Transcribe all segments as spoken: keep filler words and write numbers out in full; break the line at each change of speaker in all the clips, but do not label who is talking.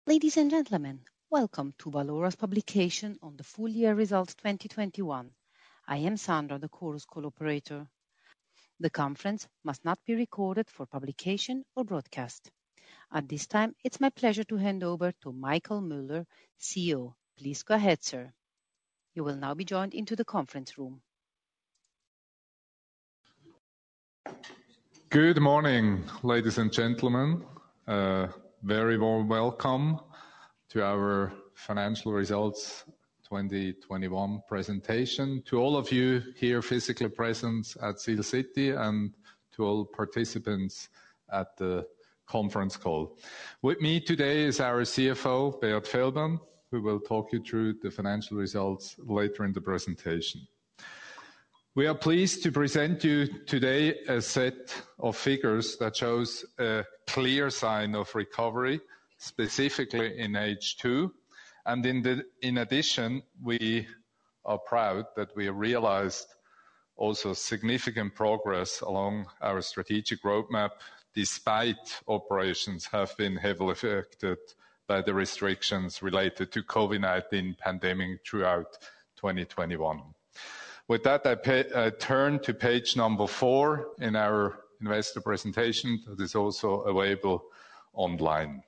Ladies and gentlemen, welcome to Valora's publication on the full year results twenty twenty-one. I am Sandra, the Chorus Call operator. The conference must not be recorded for publication or broadcast. At this time, it's my pleasure to hand over to Michael Müller, C E O. Please go ahead, sir. You will now be joined into the conference room.
Good morning, ladies and gentlemen. Uh, very warm welcome to our financial results twenty twenty-one presentation. To all of you here physically present at Seal City and to all participants at the conference call. With me today is our C F O, Beat Feldmann, who will talk you through the financial results later in the presentation. We are pleased to present you today a set of figures that shows a clear sign of recovery, specifically in H two. And in, the, in addition, we are proud that we realized also significant progress along our strategic roadmap, despite operations have been heavily affected by the restrictions related to COVID nineteen pandemic throughout twenty twenty-one. With that, I, pay, I turn to page number four in our investor presentation that is also available online.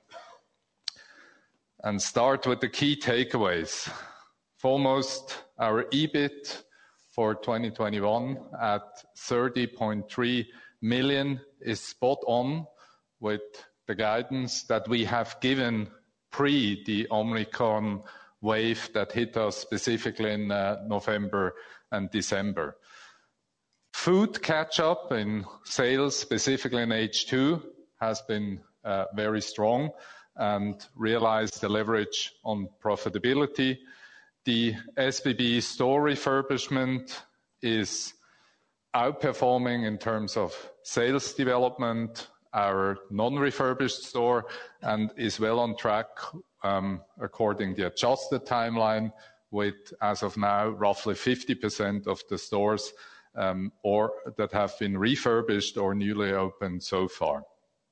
And start with the key takeaways. Foremost, our E B I T for twenty twenty-one at thirty point three million is spot on with the guidance that we have given pre the Omicron wave that hit us specifically in uh, November and December. Food catch-up in sales, specifically in H two, has been uh, very strong and realized the leverage on profitability. The S B B store refurbishment is outperforming in terms of sales development, our non-refurbished store, and is well on track um, according to the adjusted timeline, with, as of now, roughly fifty percent of the stores um, or that have been refurbished or newly opened so far.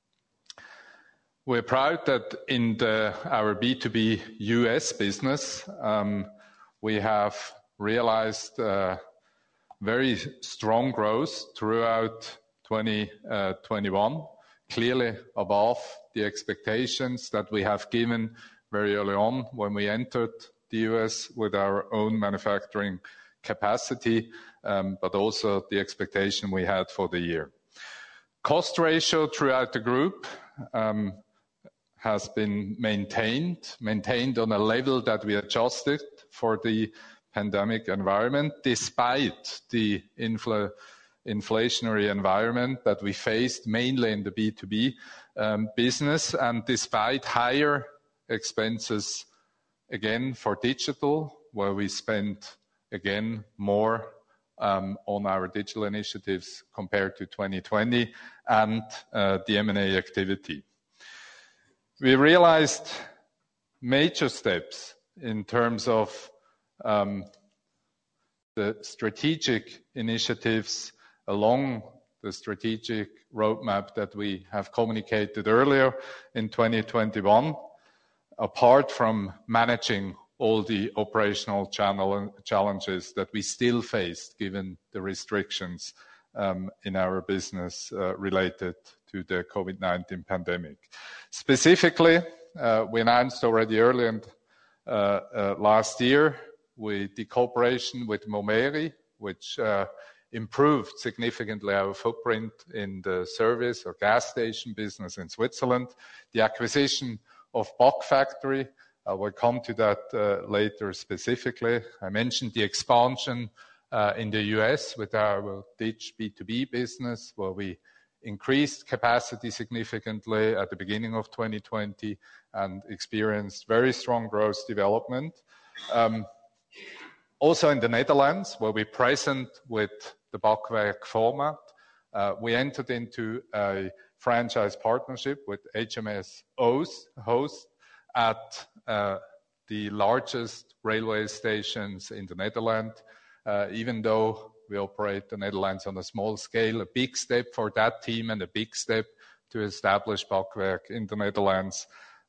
We're proud that in the, our B two B U S business, um, we have realized uh, very strong growth throughout twenty twenty-one, clearly above the expectations that we have given very early on when we entered the U S with our own manufacturing capacity, um, but also the expectation we had for the year. Cost ratio throughout the group um, has been maintained, maintained on a level that we adjusted for the pandemic environment, despite the infl inflationary environment that we faced mainly in the B two B um, business, and despite higher expenses again for digital, where we spent again more um, on our digital initiatives compared to twenty twenty, and uh, the M and A activity. We realized major steps in terms of um, the strategic initiatives along the strategic roadmap that we have communicated earlier in twenty twenty-one, apart from managing all the operational channel challenges that we still faced given the restrictions um, in our business uh, related to the COVID nineteen pandemic. Specifically, uh, we announced already early in, uh, uh, last year with the cooperation with Momeri, which uh, improved significantly our footprint in the service or gas station business in Switzerland. The acquisition of Bock Factory, I will come to that uh, later specifically. I mentioned the expansion uh, in the U S with our Ditch B two B business, where we increased capacity significantly at the beginning of twenty twenty and experienced very strong growth development. Um, also in the Netherlands, where we're present with the Bakwerk format, uh, we entered into a franchise partnership with H M S Host at uh, the largest railway stations in the Netherlands. Uh, even though we operate the Netherlands on a small scale, a big step for that team and a big step to establish Bakwerk in the Netherlands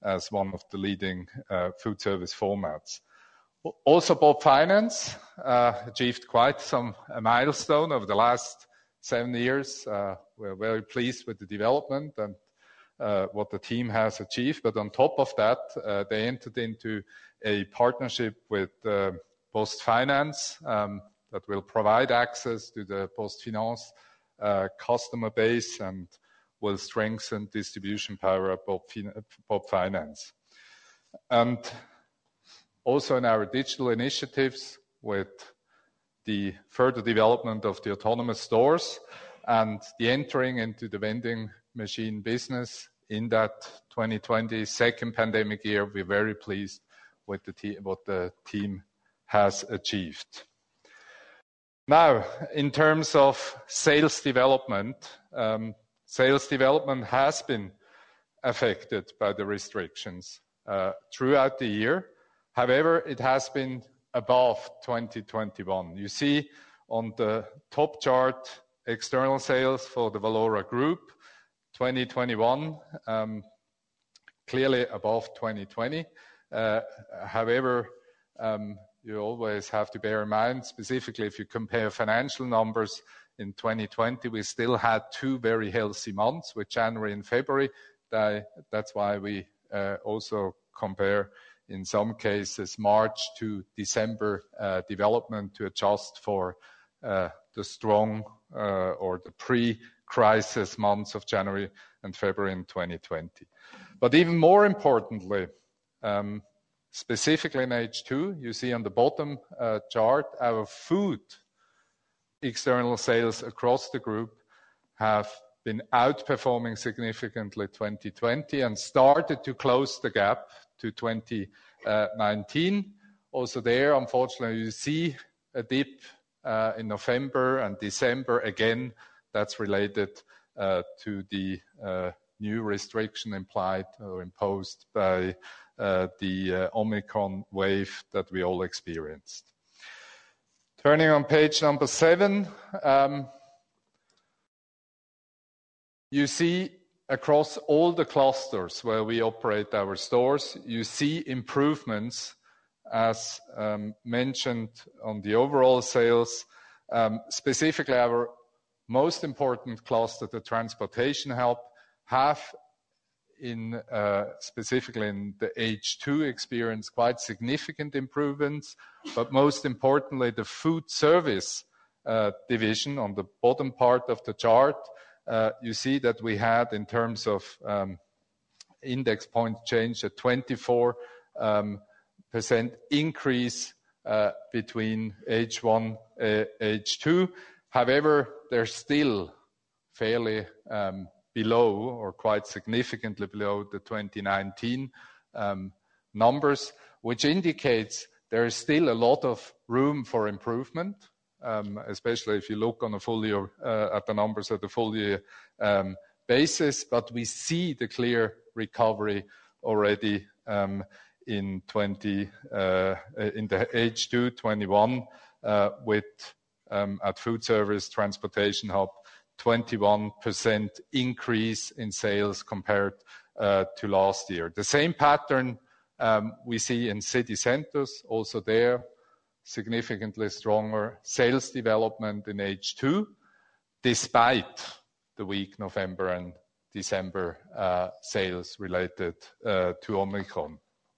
as one of the leading uh, food service formats. Also, Bob Finance uh, achieved quite some a milestone over the last seven years. Uh, we're very pleased with the development and uh, what the team has achieved. But on top of that, uh, they entered into a partnership with uh, Post Finance um, that will provide access to the Post Finance uh, customer base and will strengthen distribution power of Bob, Bob Finance. And also in our digital initiatives with the further development of the autonomous stores and the entering into the vending machine business in that twenty twenty second pandemic year, we're very pleased with the te- what the team has achieved. Now, in terms of sales development, um, sales development has been affected by the restrictions uh, throughout the year. However, it has been above twenty twenty-one. You see on the top chart external sales for the Valora Group, twenty twenty-one, um, clearly above twenty twenty. Uh, however, um, you always have to bear in mind, specifically if you compare financial numbers, in twenty twenty we still had two very healthy months with January and February. That, that's why we uh, also compare in some cases March to December uh, development to adjust for uh, the strong uh, or the pre-crisis months of January and February in twenty twenty. But even more importantly, um, specifically in H two, you see on the bottom uh, chart, our food external sales across the group have been outperforming significantly twenty twenty and started to close the gap to twenty nineteen. Also there, unfortunately, you see a dip uh, in November and December. Again, that's related uh, to the uh, new restriction implied or imposed by uh, the uh, Omicron wave that we all experienced. Turning on page number seven, um, you see across all the clusters where we operate our stores, you see improvements as um, mentioned on the overall sales. Um, specifically, our most important cluster, the transportation help, have in uh, specifically in the H two experience quite significant improvements, but most importantly, the food service uh, division on the bottom part of the chart, uh, you see that we had in terms of um, index point change a twenty-four um, percent increase uh, between H one and H two. However, they're still fairly um, below or quite significantly below the twenty nineteen um, numbers, which indicates there is still a lot of room for improvement, um, especially if you look on a full year, uh, at the numbers at the full year um, basis. But we see the clear recovery already um, in twenty uh, in the H two twenty-one uh, with um, at food service transportation hub twenty-one percent increase in sales compared uh, to last year. The same pattern um, we see in city centers, also there significantly stronger sales development in H two, despite the weak November and December uh, sales related uh, to Omicron.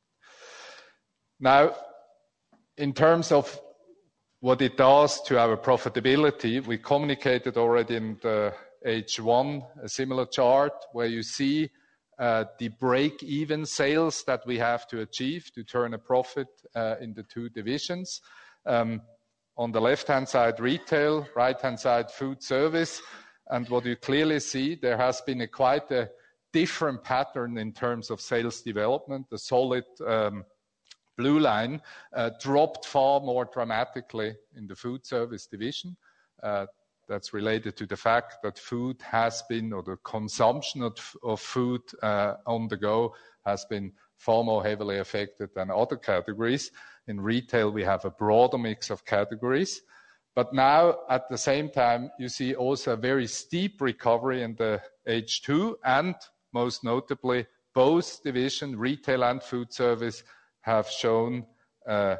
Now, in terms of what it does to our profitability, we communicated already in the H one a similar chart where you see uh, the break-even sales that we have to achieve to turn a profit uh, in the two divisions. Um, on the left-hand side, retail, right-hand side, food service. And what you clearly see, there has been a quite a different pattern in terms of sales development. The solid um, blue line uh, dropped far more dramatically in the food service division. Uh, that's related to the fact that food has been, or the consumption of, of food uh, on the go has been far more heavily affected than other categories. In retail, we have a broader mix of categories. But now, at the same time, you see also a very steep recovery in the H two and, most notably, both divisions, retail and food service, have shown uh,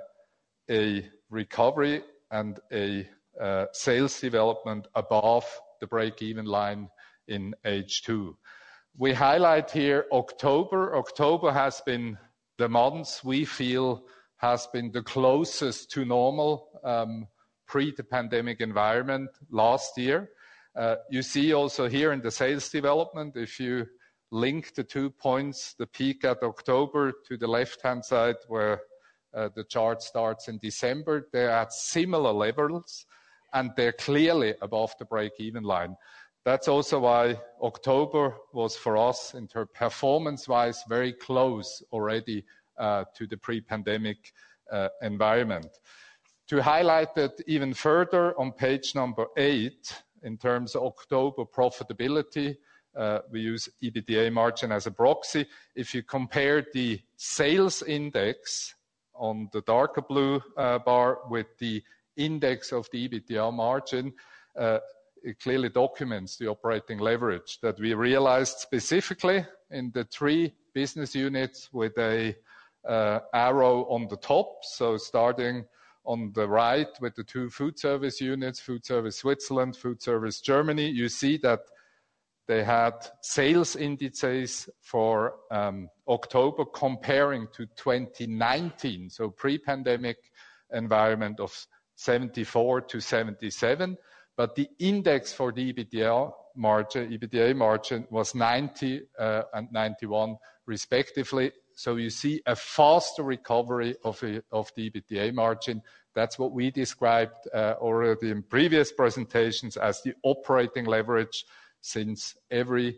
a recovery and a uh, sales development above the break-even line in H two. We highlight here October. October has been the month we feel has been the closest to normal um, pre the pandemic environment last year. Uh, you see also here in the sales development, if you link the two points, the peak at October to the left-hand side where uh, the chart starts in December, they're at similar levels and they're clearly above the break-even line. That's also why October was for us, in terms performance-wise, very close already uh, to the pre-pandemic uh, environment. To highlight that even further, on page number eight, in terms of October profitability, uh, we use EBITDA margin as a proxy. If you compare the sales index on the darker blue uh, bar with the index of the EBITDA margin, uh, it clearly documents the operating leverage that we realized specifically in the three business units with a uh, arrow on the top. So starting on the right with the two food service units, Food Service Switzerland, Food Service Germany, you see that they had sales indices for um, October comparing to twenty nineteen, so pre-pandemic environment of seventy-four to seventy-seven. But the index for the EBITDA margin, EBITDA margin was ninety uh, and ninety-one respectively. So you see a faster recovery of, a, of the EBITDA margin. That's what we described uh, already in previous presentations as the operating leverage, since every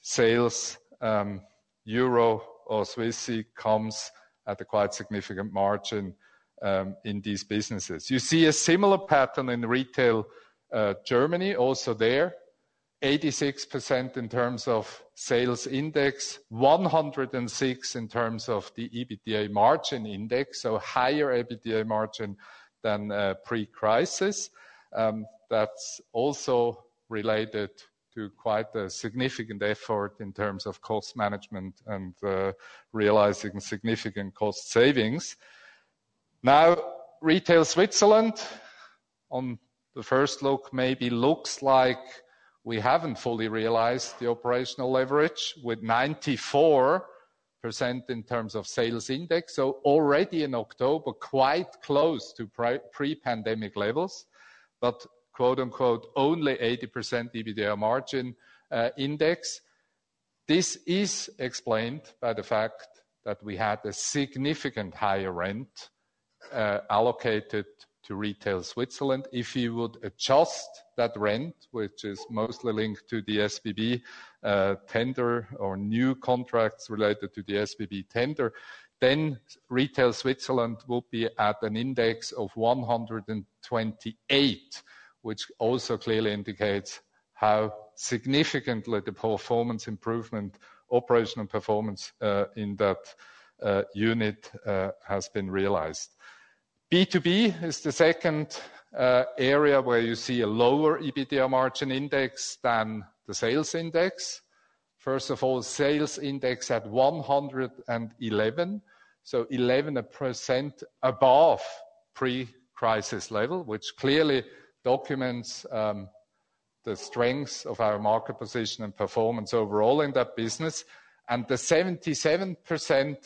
sales um, euro or Swissy comes at a quite significant margin um, in these businesses. You see a similar pattern in retail Uh, Germany, also there, eighty-six percent in terms of sales index, one hundred six in terms of the EBITDA margin index, so higher EBITDA margin than uh, pre-crisis. Um, that's also related to quite a significant effort in terms of cost management and uh, realizing significant cost savings. Now, Retail Switzerland, on the first look, maybe looks like we haven't fully realized the operational leverage with ninety-four percent in terms of sales index. So already in October, quite close to pre-pandemic levels, but quote unquote, only eighty percent EBITDA margin uh, index. This is explained by the fact that we had a significant higher rent uh, allocated to Retail Switzerland. If you would adjust that rent, which is mostly linked to the S B B uh, tender or new contracts related to the S B B tender, then Retail Switzerland would be at an index of one hundred twenty-eight, which also clearly indicates how significantly the performance improvement, operational performance uh, in that uh, unit uh, has been realized. B two B is the second uh, area where you see a lower EBITDA margin index than the sales index. First of all, sales index at one hundred eleven, so eleven percent above pre-crisis level, which clearly documents um, the strengths of our market position and performance overall in that business. And the seventy-seven percent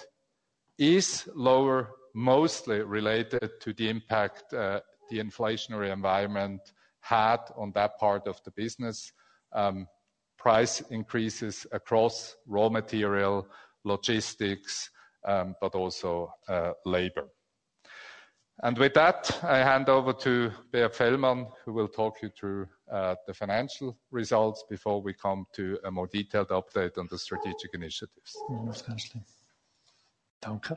is lower, mostly related to the impact uh, the inflationary environment had on that part of the business. Um, price increases across raw material, logistics, um, but also uh, labor. And with that, I hand over to Beat Fellmann, who will talk you through uh, the financial results before we come to a more detailed update on the strategic initiatives.
Danke.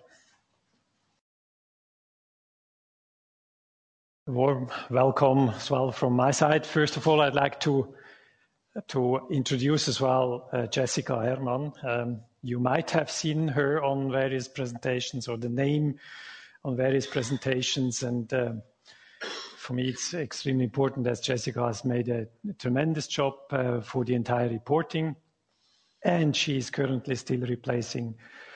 A warm welcome as well from my side. First of all, I'd like to to introduce as well uh, Jessica Herrmann. Um, you might have seen her on various presentations, or the name on various presentations, and uh, for me it's extremely important, as Jessica has made a tremendous job uh, for the entire reporting. and she is currently still replacing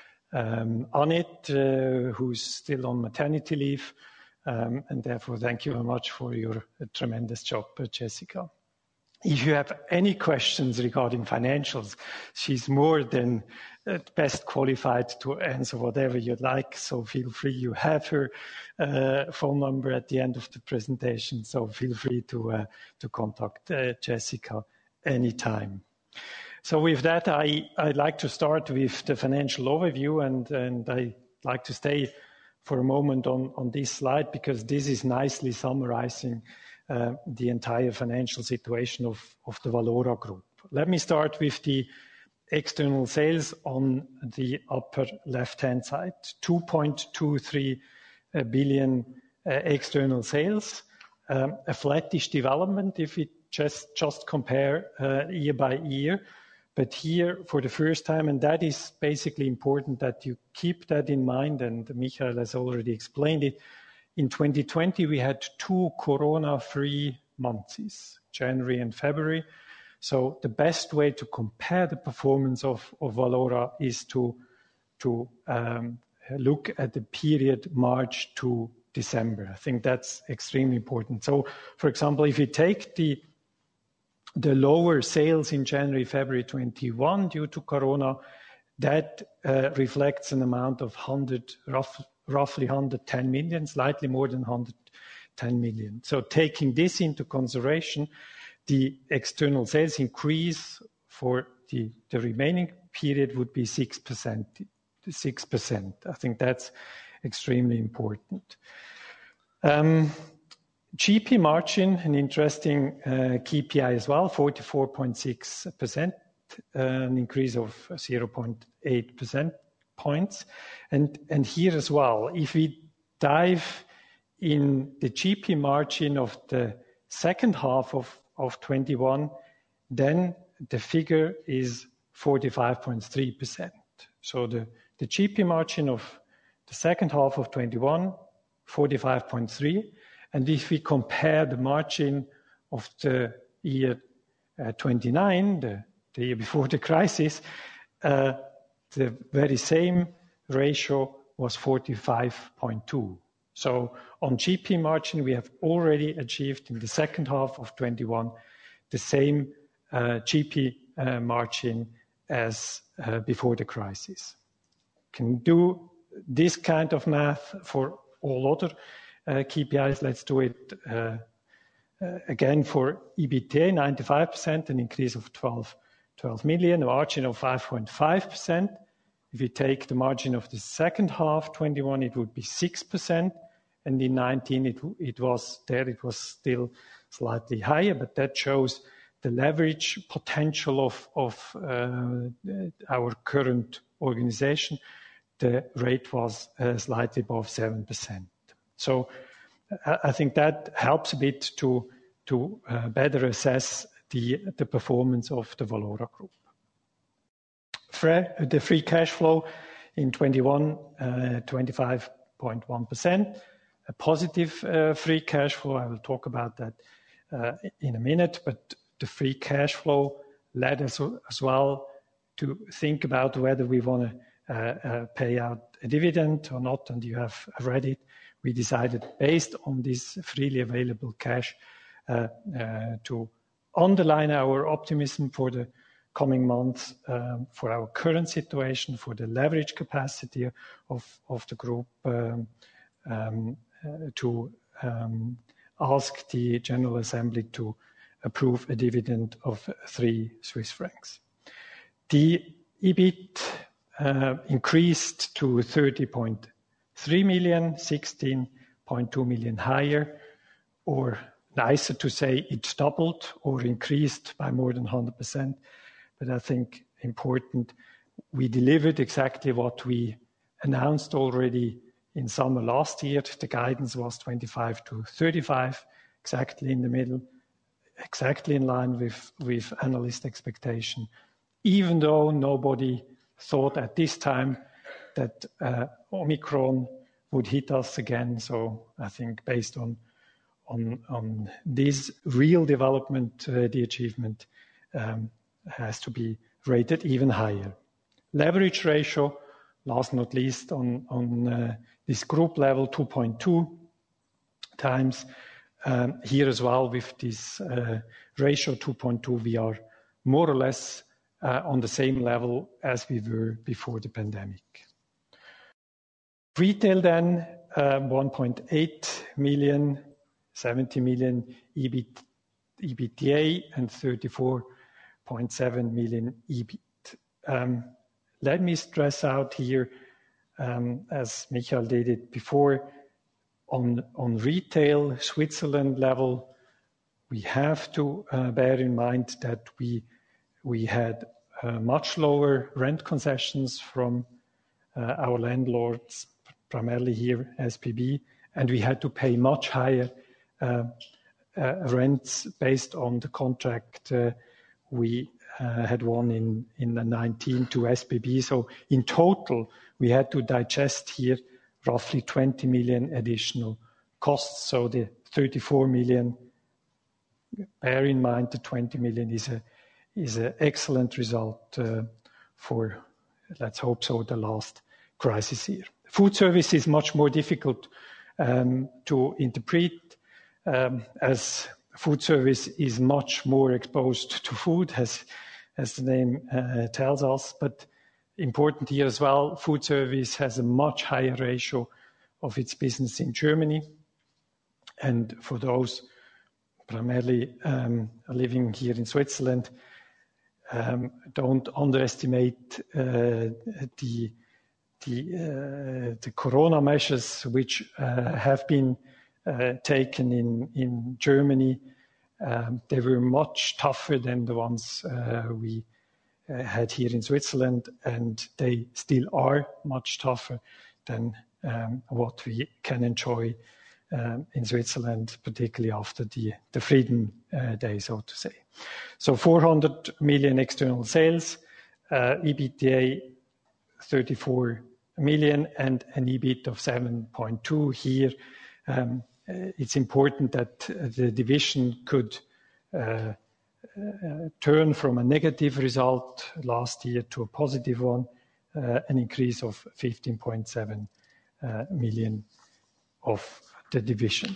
um, Annette, uh, who's still on maternity leave. Um, and therefore, thank you very much for your uh, tremendous job, uh, Jessica. If you have any questions regarding financials, she's more than uh, best qualified to answer whatever you'd like. So feel free. You have her uh, phone number at the end of the presentation. So feel free to uh, to contact uh, Jessica anytime. So with that, I, I'd like to start with the financial overview, and, and I'd like to stay for a moment on, on this slide, because this is nicely summarizing uh, the entire financial situation of, of the Valora Group. Let me start with the external sales on the upper left-hand side. two point two three billion uh, external sales, um, a flattish development if we just, just compare uh, year by year. But here, for the first time, and that is basically important that you keep that in mind, and Michael has already explained it, in twenty twenty we had two corona-free months, January and February. So the best way to compare the performance of, of Valora is to, to um, look at the period March to December. I think that's extremely important. So, for example, if you take the the lower sales in January, February twenty-one due to Corona, that uh, reflects an amount of one hundred, rough, roughly one hundred ten million, slightly more than one hundred ten million. So taking this into consideration, the external sales increase for the, the remaining period would be six percent. six percent. I think that's extremely important. Um, G P margin, an interesting uh, K P I as well, forty-four point six percent, uh, an increase of zero point eight percent points. And, and here as well, if we dive in the G P margin of the second half of, of twenty-one, then the figure is forty-five point three percent. So the, the G P margin of the second half of twenty-one, forty-five point three. And if we compare the margin of the year uh, twenty-nine, the, the year before the crisis, uh, the very same ratio was forty-five point two. So on G P margin, we have already achieved in the second half of twenty-one the same uh, G P uh, margin as uh, before the crisis. Can do this kind of math for all other Uh, K P Is. Let's do it uh, uh, again for EBITDA, ninety-five percent, an increase of twelve, twelve million, a margin of five point five percent. If you take the margin of the second half, twenty-one, it would be six percent, and in nineteen it, it was there, it was still slightly higher, but that shows the leverage potential of, of uh, our current organization. The rate was uh, slightly above seven percent. So I think that helps a bit to, to uh, better assess the, the performance of the Valora Group. Fre- the free cash flow in twenty-one, uh, twenty-five point one percent, a positive uh, free cash flow. I will talk about that uh, in a minute, but the free cash flow led us as well to think about whether we want to uh, uh, pay out a dividend or not, and you have read it. We decided, based on this freely available cash, uh, uh, to underline our optimism for the coming months, um, for our current situation, for the leverage capacity of, of the group, um, um, uh, to um, ask the General Assembly to approve a dividend of three Swiss francs. The E B I T uh, increased to thirty point three million, sixteen point two million higher, or nicer to say it doubled or increased by more than one hundred percent. But I think important, we delivered exactly what we announced already in summer last year. The guidance was twenty-five to thirty-five, exactly in the middle, exactly in line with, with analyst expectation, even though nobody thought at this time that uh, Omicron would hit us again. So I think based on on, on this real development, uh, the achievement um, has to be rated even higher. Leverage ratio, last not least on, on uh, this group level, two point two times. Um, here as well with this uh, ratio two point two, we are more or less uh, on the same level as we were before the pandemic. Retail then, um, one point eight million, seventy million E B I T, EBITDA and thirty-four point seven million E B I T. Um, let me stress out here, um, as Michael did it before, on, on retail Switzerland level, we have to uh, bear in mind that we, we had uh, much lower rent concessions from uh, our landlords, primarily here S P B, and we had to pay much higher uh, uh, rents based on the contract uh, we uh, had won in, in the nineteen to S P B. So in total, we had to digest here roughly twenty million additional costs. So the thirty-four million, bear in mind the twenty million is a is an excellent result uh, for, let's hope so, the last crisis here. Food service is much more difficult um, to interpret um, as food service is much more exposed to food, as, as the name uh, tells us. But important here as well, food service has a much higher ratio of its business in Germany. And for those primarily um, living here in Switzerland, um, don't underestimate uh, the The, uh, the corona measures which uh, have been uh, taken in, in Germany. Um, they were much tougher than the ones uh, we uh, had here in Switzerland, and they still are much tougher than um, what we can enjoy um, in Switzerland, particularly after the, the Freedom uh, Day, so to say. So four hundred million external sales, uh, EBITDA thirty-four million and an E B I T of seven point two here. Um, it's important that the division could uh, uh, turn from a negative result last year to a positive one, uh, an increase of fifteen point seven uh, million of the division.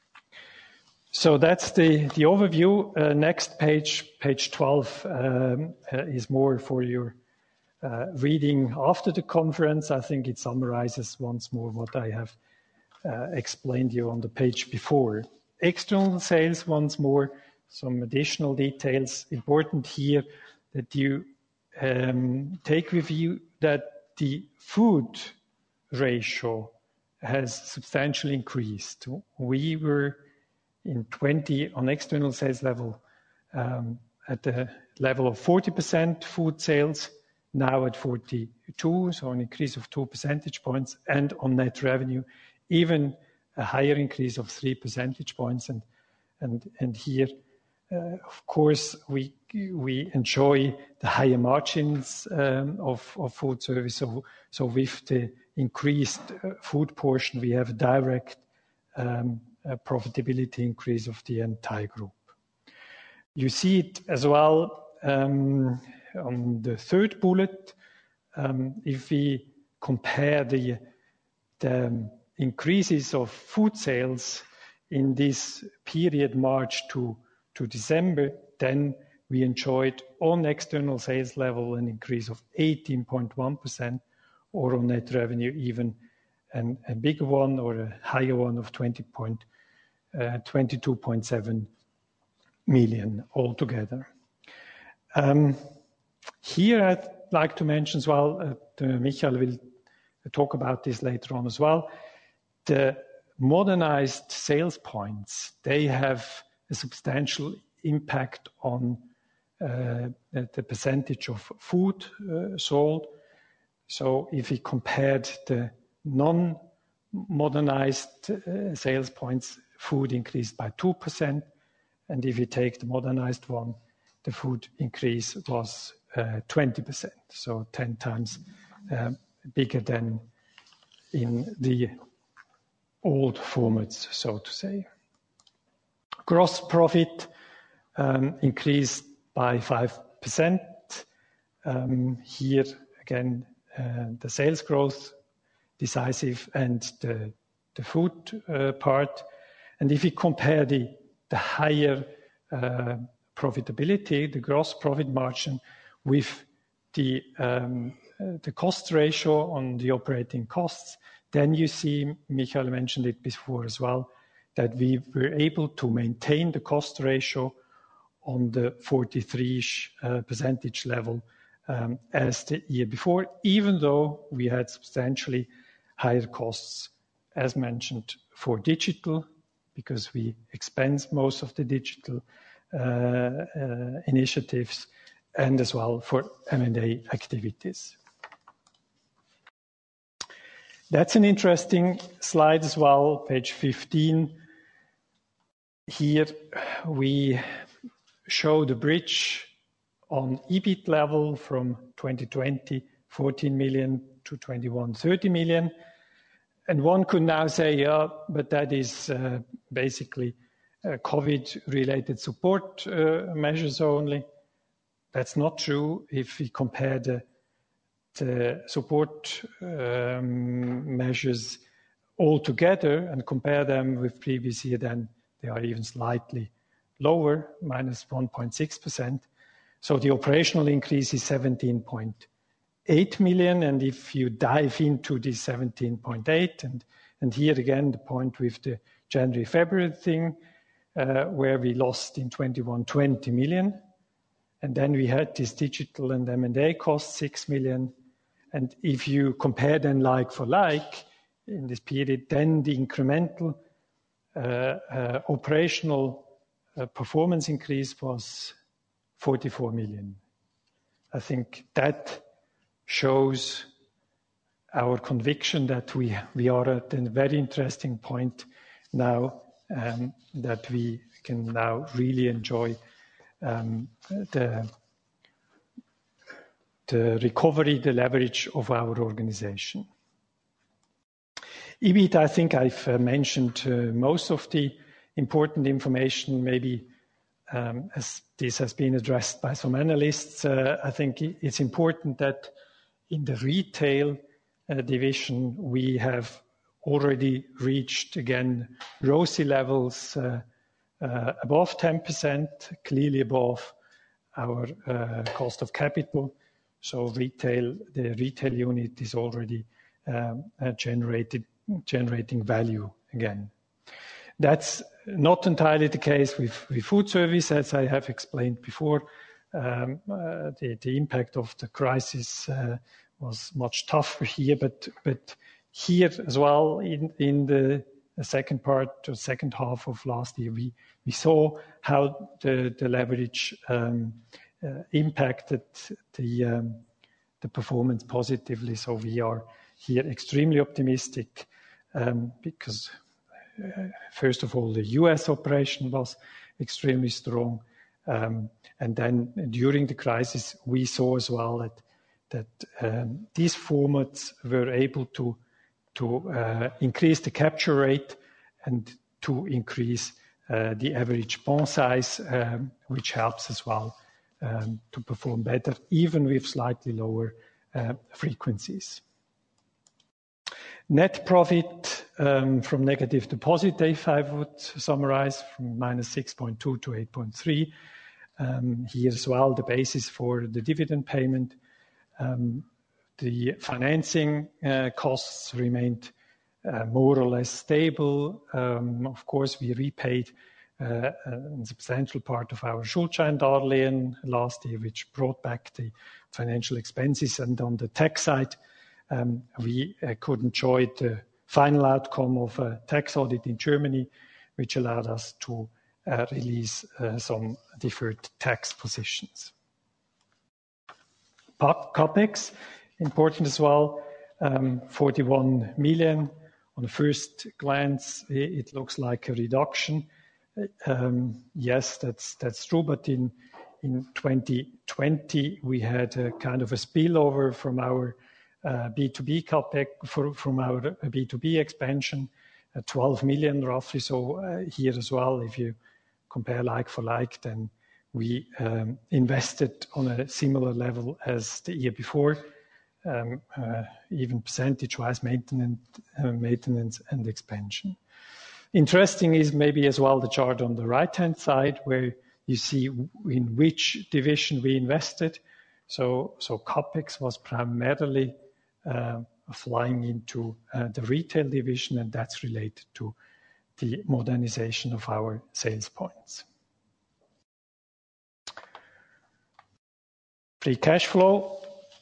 So that's the, the overview. Uh, next page, page twelve, um, uh, is more for your Uh, reading after the conference. I think it summarizes once more what I have uh, explained you on the page before. External sales, once more, some additional details. Important here that you um, take with you that the food ratio has substantially increased. We were in twenty on external sales level um, at the level of forty percent food sales, now at forty-two, so an increase of two percentage points, and on net revenue, even a higher increase of three percentage points. And and and here, uh, of course, we we enjoy the higher margins um, of of food service. So so with the increased uh, food portion, we have a direct um, uh, profitability increase of the entire group. You see it as well. Um, On the third bullet, um, if we compare the, the increases of food sales in this period, March to, to December, then we enjoyed on external sales level an increase of eighteen point one percent, or on net revenue even an, a bigger one or a higher one of twenty-two point seven million altogether. Um, Here I'd like to mention as well, uh, Michael will talk about this later on as well, the modernized sales points, they have a substantial impact on uh, the percentage of food uh, sold. So if we compared the non-modernized uh, sales points, food increased by two percent, and if we take the modernized one, the food increase was Uh, twenty percent, so ten times uh, bigger than in the old formats, so to say. Gross profit um, increased by five percent, Um, here, again, uh, the sales growth decisive and the, the food uh, part. And if you compare the, the higher uh, profitability, the gross profit margin, with the, um, uh, the cost ratio on the operating costs, then you see, Michael mentioned it before as well, that we were able to maintain the cost ratio on the forty-three-ish uh, percentage level um, as the year before, even though we had substantially higher costs, as mentioned, for digital, because we expense most of the digital uh, uh, initiatives, and as well for M and A activities. That's an interesting slide as well, page fifteen. Here we show the bridge on E B I T level from twenty twenty, fourteen million to twenty-one, thirty million. And one could now say, yeah, but that is uh, basically uh, COVID-related support uh, measures only. That's not true. If we compare the, the support um, measures all together and compare them with previous year, then they are even slightly lower, minus one point six percent. So the operational increase is seventeen point eight million. And if you dive into the seventeen point eight, and, and here again, the point with the January, February thing, uh, where we lost in twenty-one, twenty million. And then we had this digital and M and A cost, six million. And if you compare them like for like in this period, then the incremental uh, uh, operational uh, performance increase was forty-four million. I think that shows our conviction that we, we are at a very interesting point now, um, that we can now really enjoy um, the, the recovery, the leverage of our organization. E B I T, I think I've uh, mentioned uh, most of the important information. Maybe um, as this has been addressed by some analysts, uh, I think it's important that in the retail uh, division, we have already reached, again, R O C E levels uh, uh, above ten percent, clearly above our uh, cost of capital. So retail, the retail unit is already um, uh, generated, generating value again. That's not entirely the case with, with food service, as I have explained before. Um, uh, the, the impact of the crisis uh, was much tougher here, but but here as well in in the, the second part or second half of last year, we we saw how the the leverage um, uh, impacted the um, the performance positively. So we are here extremely optimistic um, because uh, first of all the U S operation was extremely strong. Um, and then during the crisis, we saw as well that that um, these formats were able to to uh, increase the capture rate and to increase uh, the average bon size, um, which helps as well um, to perform better, even with slightly lower uh, frequencies. Net profit um, from negative to positive, I would summarize, from minus six point two to eight point three. Um, here as well, the basis for the dividend payment. Um, the financing uh, costs remained uh, more or less stable. Um, of course, we repaid uh, a substantial part of our Schuldscheindarlehen last year, which brought back the financial expenses. And on the tax side, um, we uh, could enjoy the final outcome of a tax audit in Germany, which allowed us to uh, release uh, some deferred tax positions. CapEx, important as well, um, forty-one million. On first glance, it looks like a reduction. Um, yes, that's that's true, but in in twenty twenty, we had a kind of a spillover from our uh, B two B CapEx, for, from our B two B expansion, uh, twelve million roughly. So uh, here as well, if you compare like for like, then we um, invested on a similar level as the year before, um, uh, even percentage-wise, maintenance, uh, maintenance and expansion. Interesting is maybe as well the chart on the right-hand side, where you see in which division we invested. So, so CapEx was primarily uh, flying into uh, the retail division, and that's related to the modernization of our sales points. Free cash flow,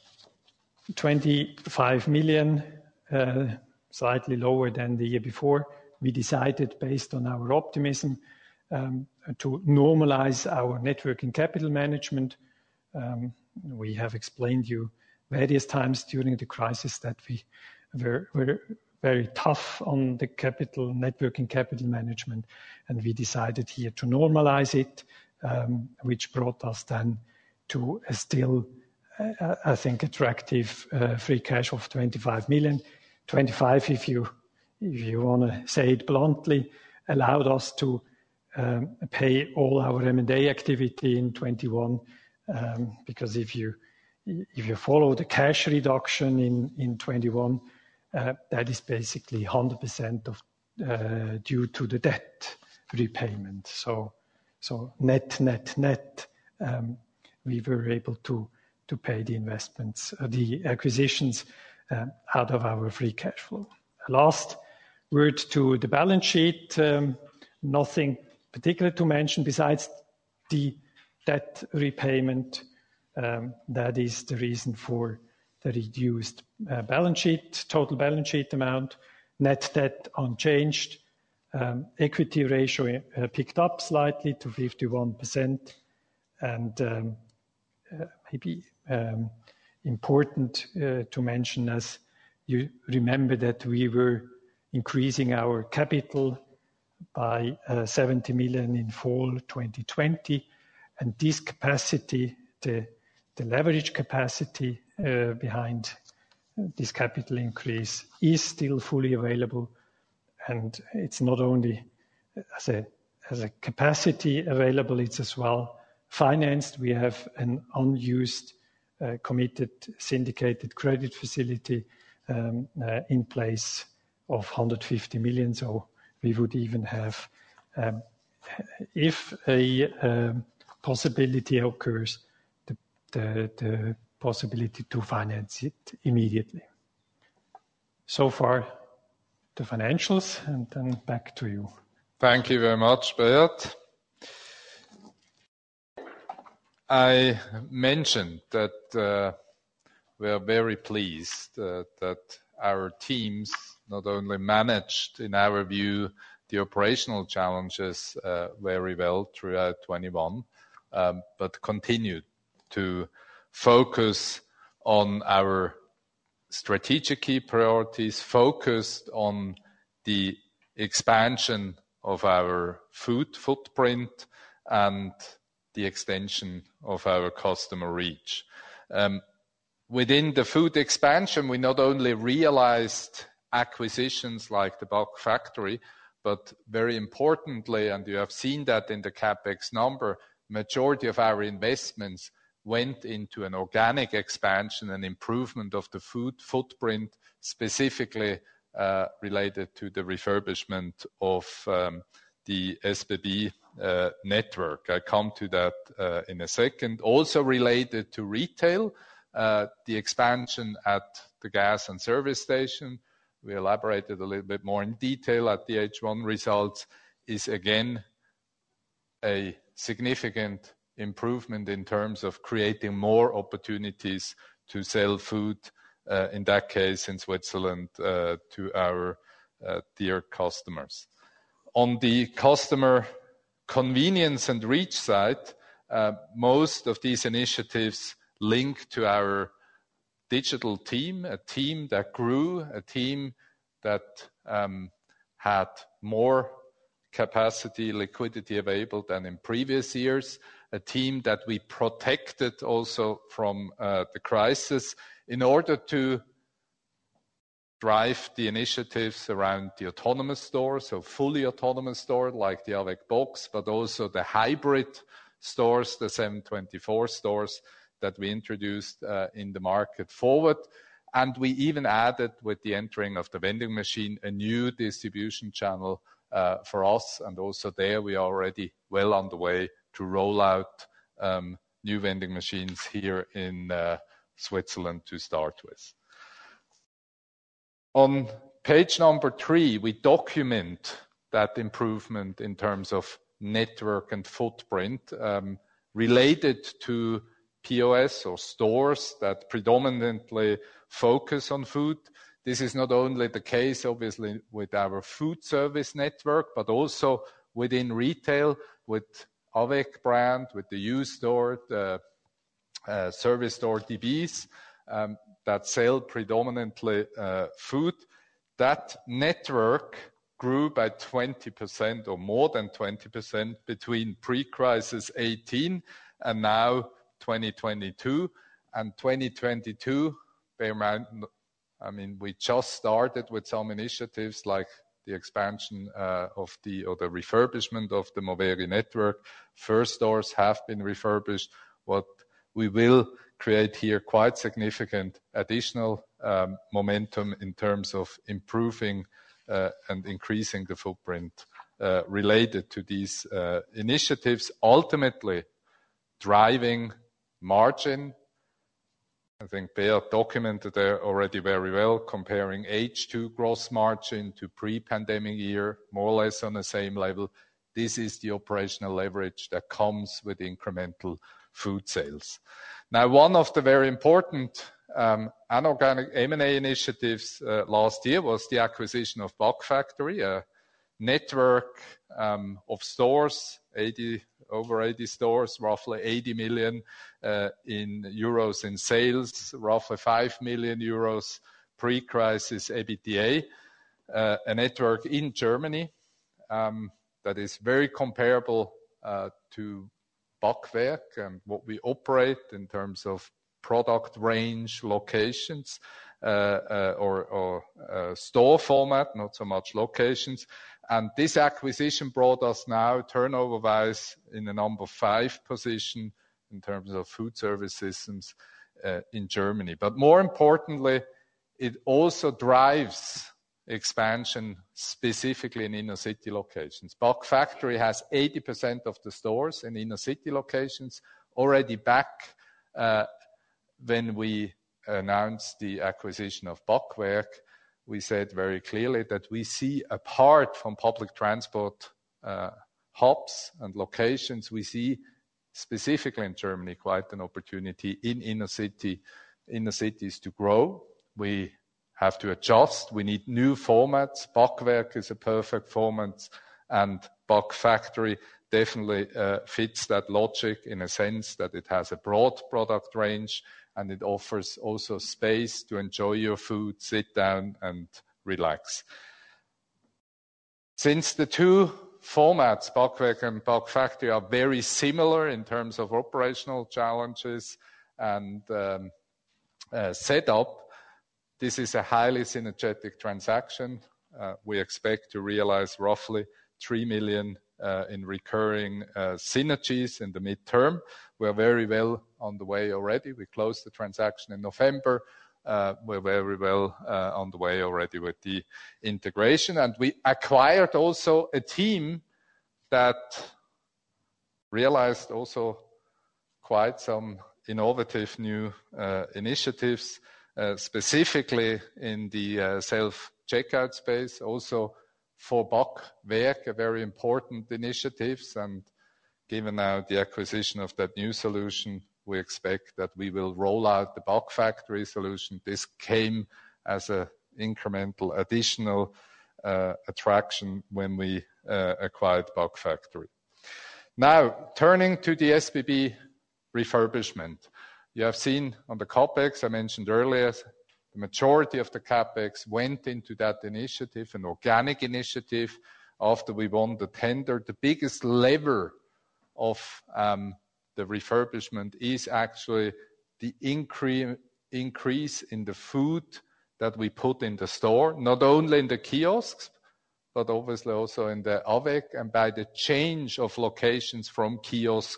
twenty-five million, uh, slightly lower than the year before. We decided, based on our optimism, um, to normalize our net working capital management. Um, we have explained you various times during the crisis that we were, were very tough on the capital, net working capital management, and we decided here to normalize it, um, which brought us then to a still, uh, I think, attractive uh, free cash of twenty-five million. twenty-five, if you if you want to say it bluntly, allowed us to um, pay all our M and A activity in twenty-one, um, because if you if you follow the cash reduction in in twenty-one, uh, that is basically one hundred percent of uh, due to the debt repayment. So so net net net. Um, we were able to, to pay the investments, uh, the acquisitions uh, out of our free cash flow. Last word to the balance sheet, um, nothing particular to mention besides the debt repayment. Um, that is the reason for the reduced uh, balance sheet, total balance sheet amount, net debt unchanged, um, equity ratio uh, picked up slightly to fifty-one percent, and um, Uh, maybe um, important uh, to mention, as you remember that we were increasing our capital by uh, seventy million in fall twenty twenty, and this capacity, the, the leverage capacity uh, behind this capital increase is still fully available, and it's not only as a, as a capacity available, it's as well financed. We have an unused, uh, committed, syndicated credit facility um, uh, in place of one hundred fifty million. So we would even have, um, if a um, possibility occurs, the, the, the possibility to finance it immediately. So far, the financials, and then back to you.
Thank you very much, Beat. I mentioned that uh, we are very pleased uh, that our teams not only managed, in our view, the operational challenges uh, very well throughout twenty-one, um, but continued to focus on our strategic key priorities, focused on the expansion of our food footprint and the extension of our customer reach. Um, within the food expansion, we not only realized acquisitions like the Buck factory, but very importantly, and you have seen that in the CapEx number, majority of our investments went into an organic expansion and improvement of the food footprint, specifically uh, related to the refurbishment of um, the S B B uh, network. I come to that uh, in a second. Also related to retail, uh, the expansion at the gas and service station, we elaborated a little bit more in detail at the H one results, is again a significant improvement in terms of creating more opportunities to sell food, uh, in that case in Switzerland, uh, to our uh, dear customers. On the customer convenience and reach side, uh, most of these initiatives link to our digital team, a team that grew, a team that um, had more capacity, liquidity available than in previous years, a team that we protected also from uh, the crisis in order to drive the initiatives around the autonomous store, so fully autonomous store like the Avec Box, but also the hybrid stores, the seven twenty-four stores that we introduced uh, in the market forward. And we even added, with the entering of the vending machine, a new distribution channel uh, for us. And also there we are already well on the way to roll out um, new vending machines here in uh, Switzerland to start with. On page number three, we document that improvement in terms of network and footprint um, related to P O S or stores that predominantly focus on food. This is not only the case, obviously, with our food service network, but also within retail with Avec brand, with the U-Store, the uh, service store D Bs um, that sell predominantly uh, food. That network grew by twenty percent or more than twenty percent between pre-crisis eighteen and now twenty twenty-two. And twenty twenty-two, bear in mind, I mean, we just started with some initiatives like the expansion uh, of the, or the refurbishment of the Moveri network. First stores have been refurbished. What we will create here quite significant additional um, momentum in terms of improving uh, and increasing the footprint uh, related to these uh, initiatives, ultimately driving margin. I think Beat documented there already very well, comparing H two gross margin to pre-pandemic year, more or less on the same level. This is the operational leverage that comes with incremental food sales. Now, one of the very important um, inorganic M and A initiatives uh, last year was the acquisition of Buck Factory, a network um, of stores, eighty over eighty stores, roughly eighty million uh, in euros in sales, roughly five million euros pre-crisis EBITDA, uh, a network in Germany um, that is very comparable uh, to Backwerk and what we operate in terms of product range, locations, uh, uh, or, or uh, store format, not so much locations. And this acquisition brought us now, turnover-wise, in the number five position in terms of food service systems uh, in Germany. But more importantly, it also drives expansion specifically in inner city locations. Buck Factory has eighty percent of the stores in inner city locations. Already back uh, when we announced the acquisition of Backwerk, we said very clearly that we see, apart from public transport uh, hubs and locations, we see specifically in Germany quite an opportunity in inner city, inner cities to grow. We have to adjust. We need new formats. Backwerk is a perfect format, and Buck Factory definitely uh, fits that logic in a sense that it has a broad product range and it offers also space to enjoy your food, sit down and relax. Since the two formats, Backwerk and Buck Factory, are very similar in terms of operational challenges and um, uh, setup, this is a highly synergetic transaction. Uh, we expect to realize roughly three million uh, in recurring uh, synergies in the midterm. We're very well on the way already. We closed the transaction in November. Uh, we're very well uh, on the way already with the integration. And we acquired also a team that realized also quite some innovative new uh, initiatives, uh, specifically in the uh, self-checkout space, also for Backwerk, a very important initiatives. And given now the acquisition of that new solution, we expect that we will roll out the Buck Factory solution. This came as an incremental additional uh, attraction when we uh, acquired Buck Factory. Now, turning to the S B B refurbishment. You have seen on the CapEx, I mentioned earlier, the majority of the CapEx went into that initiative, an organic initiative, after we won the tender. The biggest lever of um, the refurbishment is actually the incre- increase in the food that we put in the store, not only in the kiosks, but obviously also in the Avec, and by the change of locations from kiosk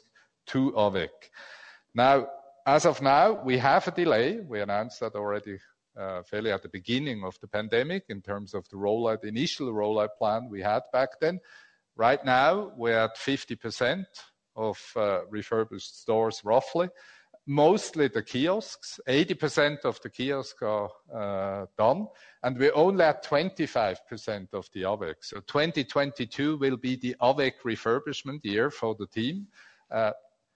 to A V E C. Now, as of now, we have a delay. We announced that already uh, fairly at the beginning of the pandemic in terms of the rollout, the initial rollout plan we had back then. Right now, we're at fifty percent of uh, refurbished stores, roughly. Mostly the kiosks. eighty percent of the kiosks are uh, done, and we're only at twenty-five percent of the A V E C. So twenty twenty-two will be the A V E C refurbishment year for the team. Uh,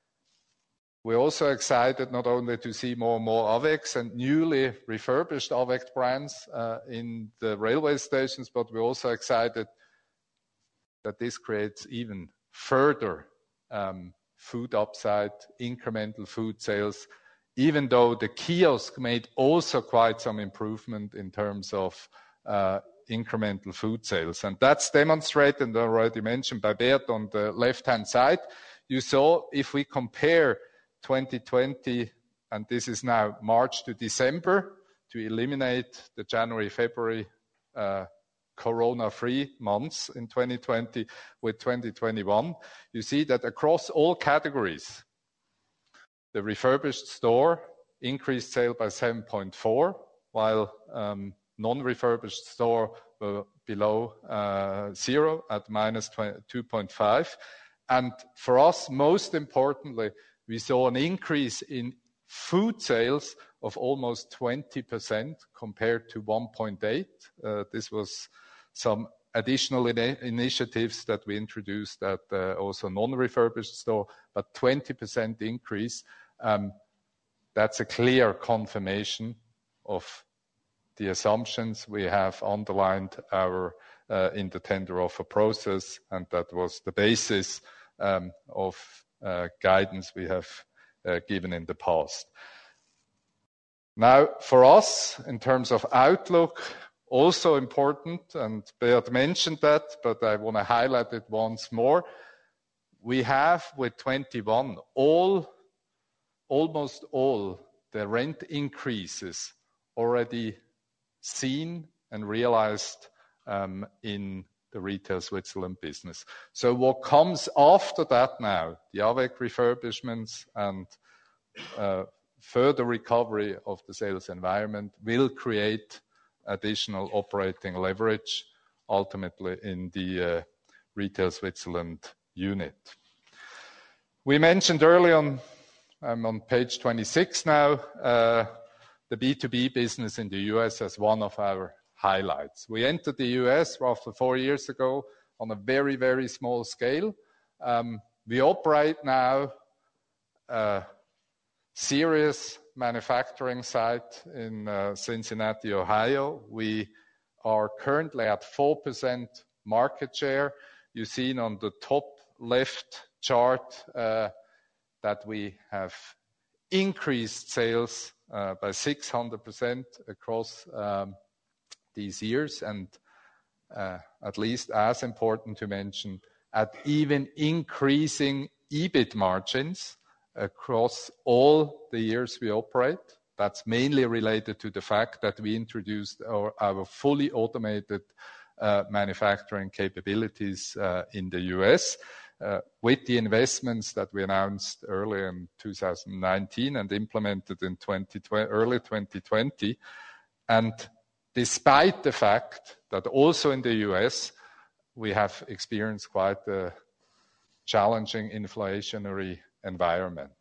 we're also excited not only to see more and more A V E Cs and newly refurbished A V E C brands uh, in the railway stations, but we're also excited that this creates even further um, food upside, incremental food sales, even though the kiosk made also quite some improvement in terms of uh, incremental food sales. And that's demonstrated and already mentioned by Bert on the left-hand side. You saw if we compare twenty twenty, and this is now March to December, to eliminate the January, February uh, corona-free months in twenty twenty with twenty twenty-one, you see that across all categories, the refurbished store increased sale by seven point four, while um, non-refurbished store were below uh, zero at minus two point five. And for us, most importantly, we saw an increase in food sales of almost twenty percent compared to one point eight. Uh, this was some additional in- initiatives that we introduced at uh, also non-refurbished store, but twenty percent increase. Um, that's a clear confirmation of the assumptions we have underlined our uh, in the tender offer process, and that was the basis um, of uh, guidance we have uh, given in the past. Now, for us, in terms of outlook, also important, and Beat mentioned that, but I want to highlight it once more. We have, with twenty-one, all, almost all the rent increases already seen and realized um, in the Retail Switzerland business. So what comes after that now, the A V E C refurbishments and uh, further recovery of the sales environment, will create additional operating leverage, ultimately in the uh, Retail Switzerland unit. We mentioned early on, I'm on page twenty-six now, uh, the B two B business in the U S as one of our highlights. We entered the U S roughly four years ago on a very, very small scale. Um, we operate now a serious manufacturing site in uh, Cincinnati, Ohio. We are currently at four percent market share. You've seen on the top left chart uh, that we have increased sales uh, by six hundred percent across um, these years, and uh, at least as important to mention, at even increasing E B I T margins across all the years we operate. That's mainly related to the fact that we introduced our, our fully automated uh, manufacturing capabilities uh, in the U S uh, with the investments that we announced earlier in two thousand nineteen and implemented in early twenty twenty. And despite the fact that also in the U S we have experienced quite a challenging inflationary environment,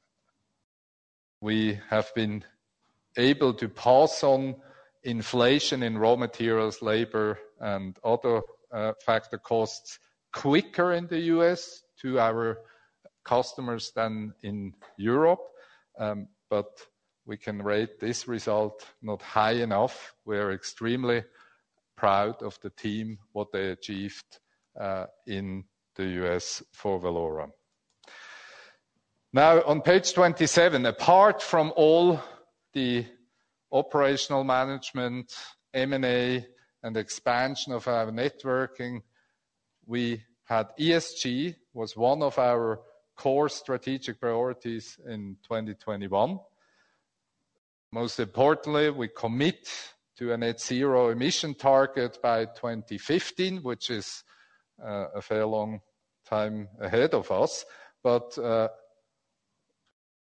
we have been able to pass on inflation in raw materials, labor, and other uh, factor costs quicker in the U S to our customers than in Europe. Um, but we can rate this result not high enough. We're extremely proud of the team, what they achieved uh, in the U S for Valora. Now, on page twenty-seven, apart from all the operational management, M and A, and expansion of our networking, we had E S G was one of our core strategic priorities in twenty twenty-one. Most importantly, we commit to a net zero emission target by twenty fifteen, which is uh, a fair long time ahead of us. But uh,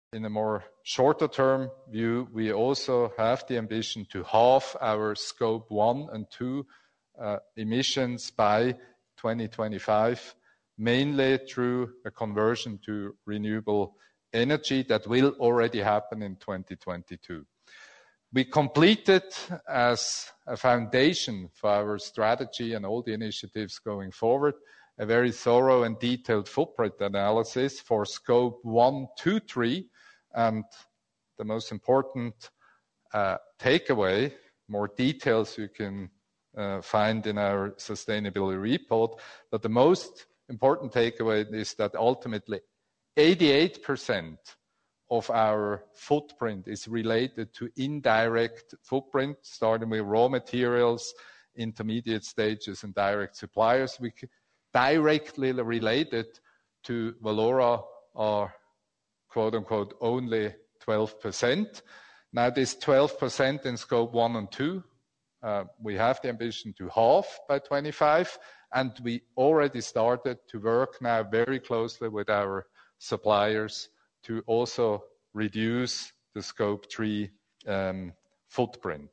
in a more shorter term view, we also have the ambition to halve our scope one and two uh, emissions by twenty twenty-five, mainly through a conversion to renewable energy that will already happen in twenty twenty-two. We completed, as a foundation for our strategy and all the initiatives going forward, a very thorough and detailed footprint analysis for scope one, two, three, and the most important uh, takeaway, more details you can uh, find in our sustainability report, but the most important takeaway is that ultimately eighty-eight percent of our footprint is related to indirect footprint, starting with raw materials, intermediate stages, and direct suppliers. We directly related to Valora are, quote unquote, only twelve percent. Now, this twelve percent in scope one and two, uh, we have the ambition to halve by twenty-five, and we already started to work now very closely with our suppliers to also reduce the scope three um, footprint.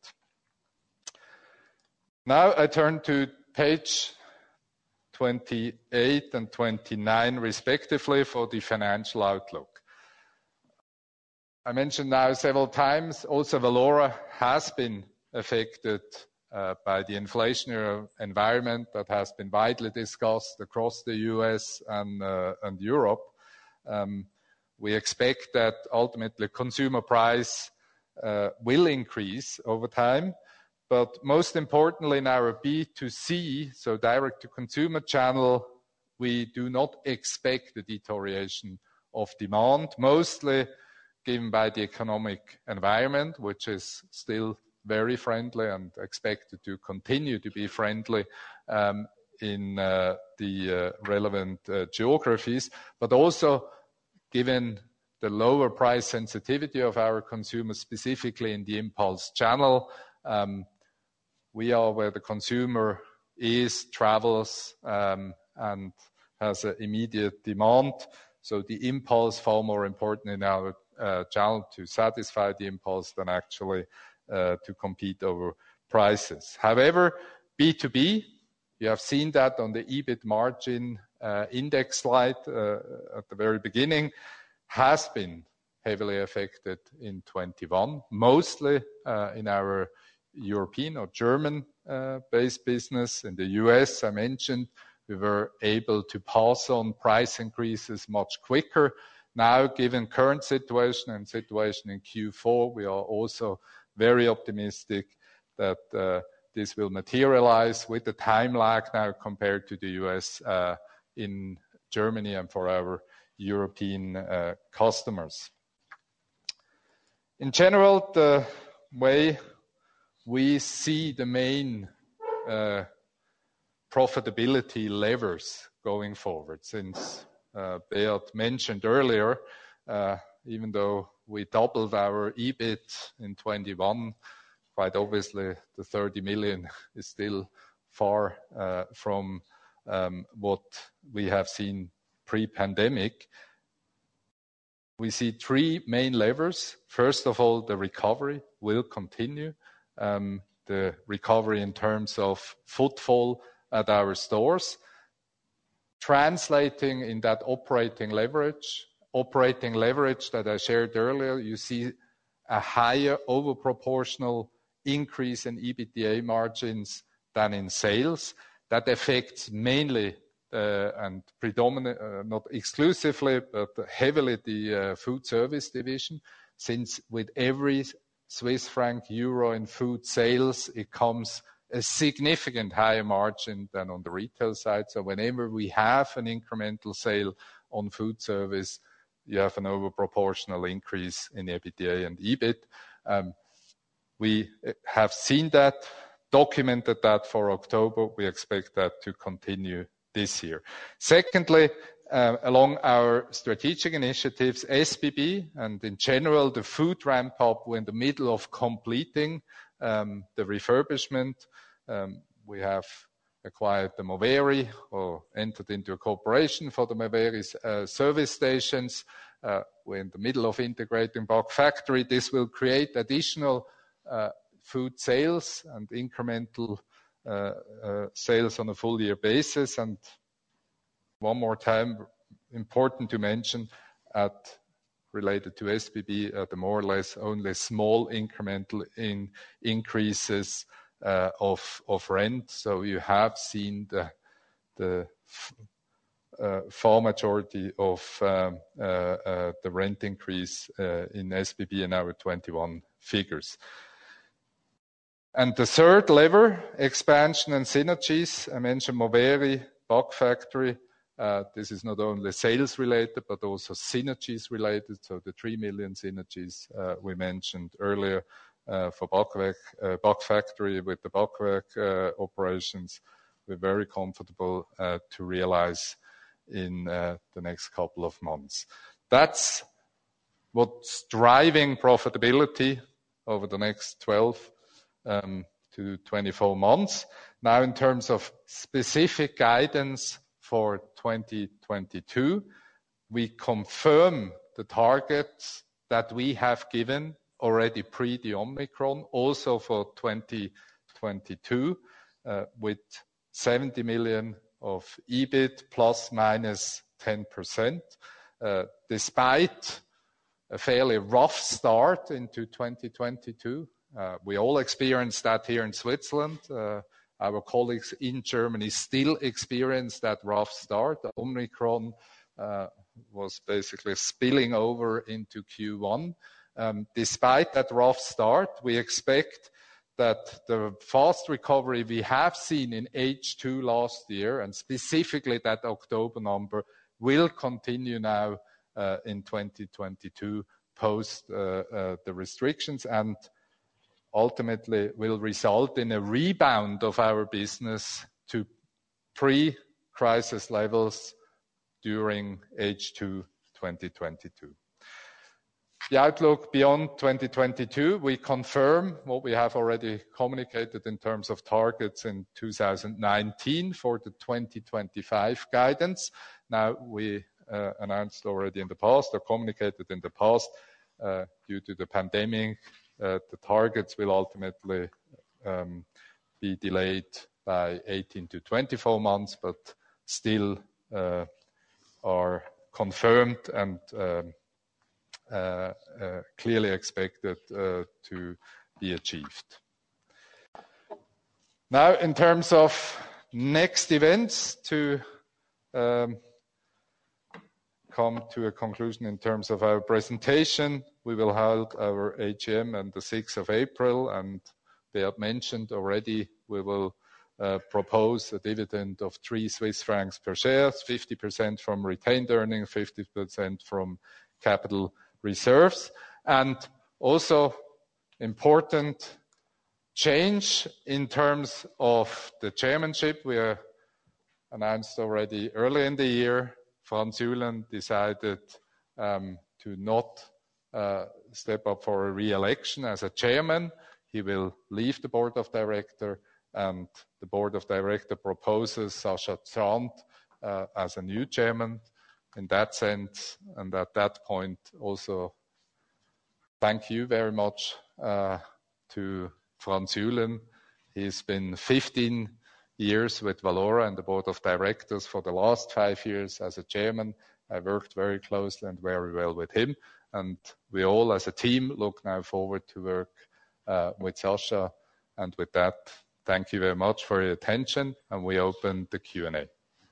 Now I turn to page twenty-eight and twenty-nine respectively for the financial outlook. I mentioned now several times also Valora has been affected uh, by the inflationary environment that has been widely discussed across the U S and, uh, and Europe. Um, we expect that ultimately consumer price uh, will increase over time, but most importantly in our B two C, so direct to consumer channel, we do not expect a deterioration of demand, mostly given by the economic environment, which is still very friendly and expected to continue to be friendly um, in uh, the uh, relevant uh, geographies, but also given the lower price sensitivity of our consumers, specifically in the impulse channel, um, we are where the consumer is, travels, um, and has an immediate demand. So the impulse far more important in our uh, channel to satisfy the impulse than actually uh, to compete over prices. However, B two B, you have seen that on the E B I T margin uh, index slide uh, at the very beginning, has been heavily affected in twenty-one, mostly uh, in our European or German-based uh, business. In the U S, I mentioned, we were able to pass on price increases much quicker. Now, given current situation and situation in Q four, we are also very optimistic that uh, this will materialize with the time lag now compared to the U S uh, in Germany and for our European uh, customers. In general, the way we see the main uh, profitability levers going forward, since uh, Beat mentioned earlier, uh, even though we doubled our E B I T in twenty-one, quite obviously the thirty million is still far uh, from um, what we have seen pre-pandemic. We see three main levers. First of all, the recovery will continue. Um, the recovery in terms of footfall at our stores, translating in that operating leverage. Operating leverage that I shared earlier, you see a higher overproportional increase in EBITDA margins than in sales. That affects mainly uh, and predominantly, uh, not exclusively, but heavily the uh, food service division, since with every Swiss franc, euro in food sales, it comes a significant higher margin than on the retail side. So whenever we have an incremental sale on food service, you have an overproportional increase in EBITDA and E B I T. Um, we have seen that, documented that for October. We expect that to continue this year. Secondly, uh, along our strategic initiatives, S B B and in general the food ramp up, we're in the middle of completing um, the refurbishment. Um, we have acquired the Moveri or entered into a cooperation for the Moveri uh, service stations. Uh, we're in the middle of integrating Buck Factory. This will create additional uh, food sales and incremental uh, uh, sales on a full year basis. And one more time, important to mention, at related to S B B, uh, the more or less only small incremental in increases uh, of of rent. So you have seen the the uh, far majority of um, uh, uh, the rent increase uh, in S B B in our twenty-one figures. And the third lever, expansion and synergies. I mentioned Moveri, Buck Factory. Uh, this is not only sales related, but also synergies related. So the three million synergies uh, we mentioned earlier uh, for Buck, uh, Buck Factory with the Buckwerk uh, operations, we're very comfortable uh, to realize in uh, the next couple of months. That's what's driving profitability over the next twelve um, to twenty-four months. Now, in terms of specific guidance for twenty twenty-two, we confirm the targets that we have given already pre the Omicron, also for twenty twenty-two, uh, with seventy million of E B I T plus minus ten percent, uh, despite a fairly rough start into twenty twenty-two. Uh, we all experienced that here in Switzerland. Uh, Our colleagues in Germany still experience that rough start. The Omicron uh, was basically spilling over into Q one. Um, despite that rough start, we expect that the fast recovery we have seen in H two last year, and specifically that October number, will continue now uh, in twenty twenty-two post uh, uh, the restrictions, and ultimately will result in a rebound of our business to pre-crisis levels during H two twenty twenty-two. The outlook beyond twenty twenty-two, we confirm what we have already communicated in terms of targets in two thousand nineteen for the twenty twenty-five guidance. Now, we uh, announced already in the past or communicated in the past, uh, due to the pandemic, Uh, the targets will ultimately um, be delayed by eighteen to twenty-four months, but still uh, are confirmed and um, uh, uh, clearly expected uh, to be achieved. Now, in terms of next events, to um, come to a conclusion in terms of our presentation, we will hold our A G M on the sixth of April, and Beat mentioned already, we will uh, propose a dividend of three Swiss francs per share, fifty percent from retained earnings, fifty percent from capital reserves. And also important change in terms of the chairmanship. We are announced already early in the year. Franz Juhlen decided um, to not uh, step up for a re-election as a chairman. He will leave the board of directors, and the board of directors proposes Sascha Zahnt uh, as a new chairman. In that sense, and at that point also, thank you very much uh, to Franz Juhlen. He's been fifteen years with Valora and the board of directors. For the last five years as a chairman, I worked very closely and very well with him. And we all as a team look now forward to work uh, with Sascha. And with that, thank you very much for your attention, and we open the Q and A.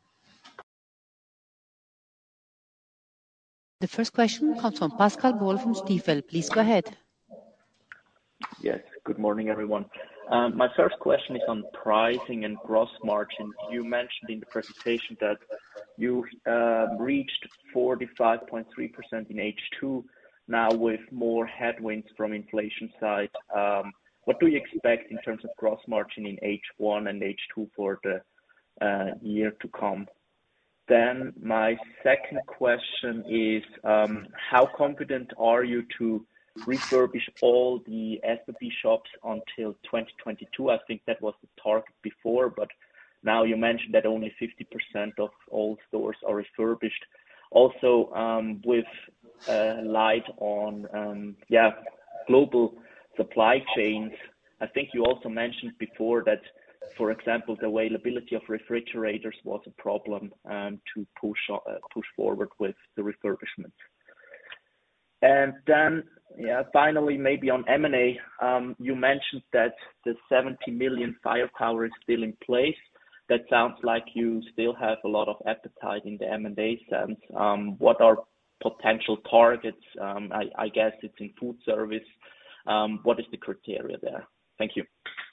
The first question comes from Pascal Boll from Stifel. Please go ahead.
Yes, good morning, everyone. Um, my first question is on pricing and gross margin. You mentioned in the presentation that you uh, reached forty-five point three percent in H two, now with more headwinds from inflation side. Um, what do you expect in terms of gross margin in H one and H two for the uh, year to come? Then my second question is, um, how confident are you to refurbish all the S B B shops until twenty twenty-two? I think that was the target before, but Now you mentioned that only fifty percent of all stores are refurbished. Also, um, with uh, light on um, yeah global supply chains, I think you also mentioned before that, for example, the availability of refrigerators was a problem um, to push uh, push forward with the refurbishment. And then, yeah, finally, maybe on M and A, um, you mentioned that the seventy million firepower is still in place. That sounds like you still have a lot of appetite in the M and A sense. Um, what are potential targets? Um, I, I guess it's in food service. Um, what is the criteria there? Thank you.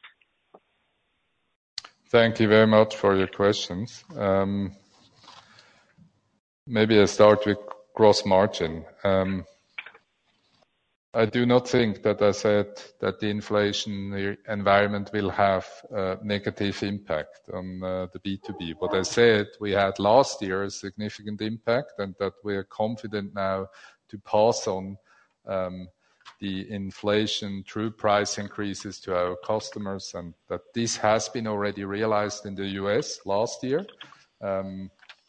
Thank you very much for your questions. Um, maybe I start with gross margin. Um, I do not think that I said that the inflation environment will have a negative impact on uh, the B two B. What I said, we had last year a significant impact, and that we are confident now to pass on um, the inflation through price increases to our customers, and that this has been already realized in the U S last year um,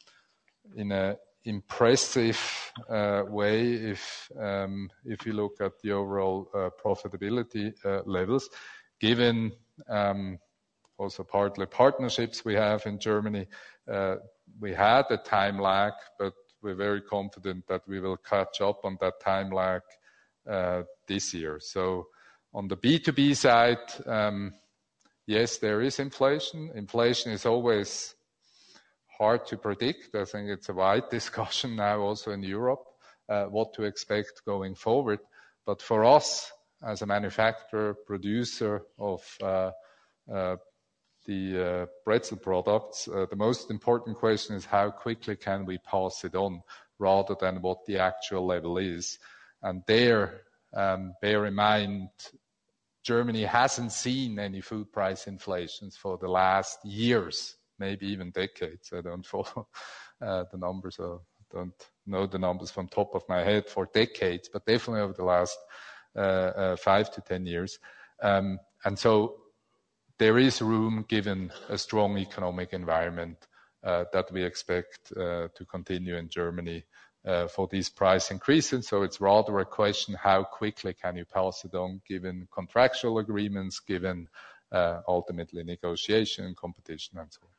in a impressive uh, way if um, if you look at the overall uh, profitability uh, levels, given um, also partly partnerships we have in Germany. Uh, we had a time lag, but we're very confident that we will catch up on that time lag uh, this year. So on the B two B side, um, yes, there is inflation. Inflation is always hard to predict. I think it's a wide discussion now also in Europe, uh, what to expect going forward. But for us, as a manufacturer, producer of uh, uh, the uh, pretzel products, uh, the most important question is how quickly can we pass it on rather than what the actual level is. And there, um, bear in mind, Germany hasn't seen any food price inflations for the last years, maybe even decades. I don't follow uh, the numbers, or don't know the numbers from top of my head for decades, but definitely over the last uh, uh, five to ten years. Um, and so there is room, given a strong economic environment, uh, that we expect uh, to continue in Germany uh, for these price increases. So it's rather a question, how quickly can you pass it on, given contractual agreements, given uh, ultimately negotiation and competition and so on.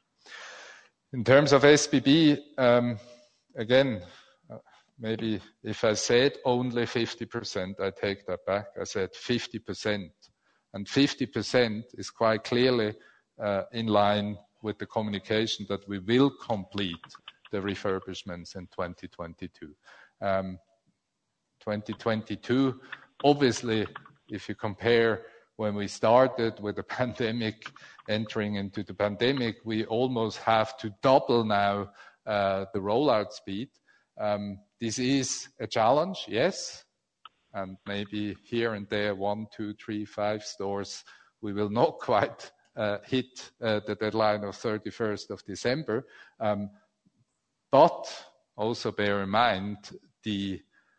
In terms of S B B, um, again, uh, maybe if I said only fifty percent, I take that back. I said fifty percent. And fifty percent is quite clearly uh, in line with the communication that we will complete the refurbishments in twenty twenty-two. Um, twenty twenty-two, obviously, if you compare when we started with the pandemic, entering into the pandemic, we almost have to double now uh, the rollout speed. Um, this is a challenge, yes, and maybe here and there, one, two, three, five stores, we will not quite uh, hit uh, the deadline of thirty-first of December. Um, but also bear in mind, the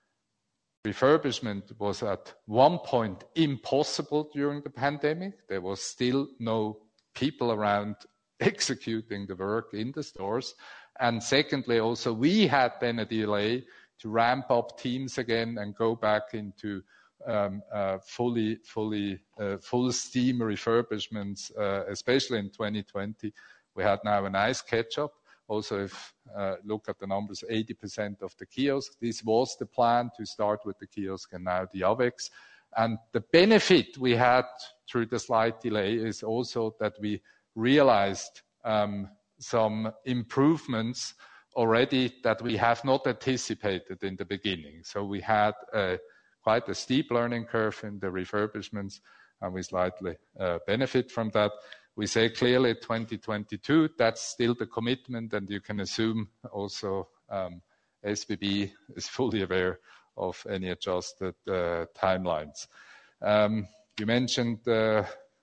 refurbishment was at one point impossible during the pandemic. There was still no people around executing the work in the stores. And secondly, also, we had then a delay to ramp up teams again and go back into um, uh, fully, fully, uh, full steam refurbishments, uh, especially in twenty twenty. We had now a nice catch-up. Also, if uh, look at the numbers, eighty percent of the kiosks. This was the plan, to start with the kiosk and now the AVEX. And the benefit we had through the slight delay is also that we realized um, some improvements already that we have not anticipated in the beginning. So we had uh, quite a steep learning curve in the refurbishments, and we slightly uh, benefit from that. We say clearly twenty twenty-two, that's still the commitment, and you can assume also um, S B B is fully aware of any adjusted uh, timelines. Um, you mentioned uh,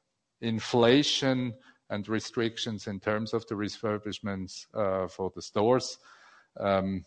inflation and restrictions in terms of the refurbishments uh, for the stores. Um,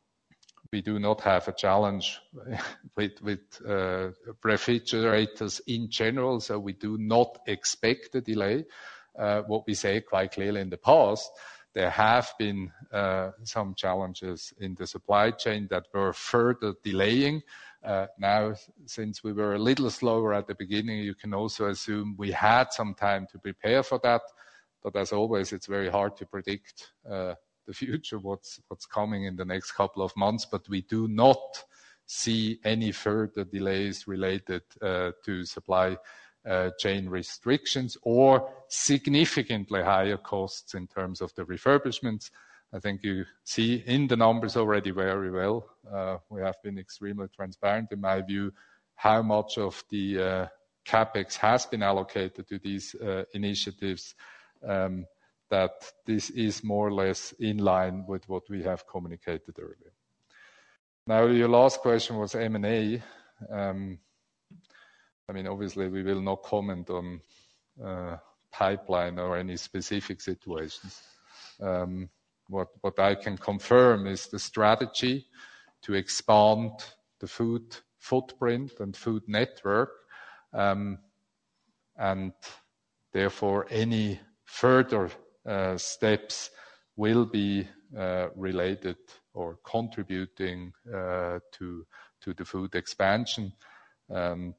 we do not have a challenge with, with uh, refrigerators in general, so we do not expect a delay. uh, what we say quite clearly in the past. There have been uh, some challenges in the supply chain that were further delaying. Uh, now, since we were a little slower at the beginning, you can also assume we had some time to prepare for that. But as always, it's very hard to predict uh, the future, what's, what's coming in the next couple of months. But we do not see any further delays related uh, to supply uh, chain restrictions or significantly higher costs in terms of the refurbishments. I think you see in the numbers already very well. Uh, we have been extremely transparent, in my view, how much of the uh, CapEx has been allocated to these uh, initiatives, um, that this is more or less in line with what we have communicated earlier. Now, your last question was M and A. Um, I mean, obviously, we will not comment on uh, pipeline or any specific situations. Um, what, what I can confirm is the strategy to expand the food footprint and food network, um, and therefore any further uh, steps will be uh, related or contributing uh, to to the food expansion. And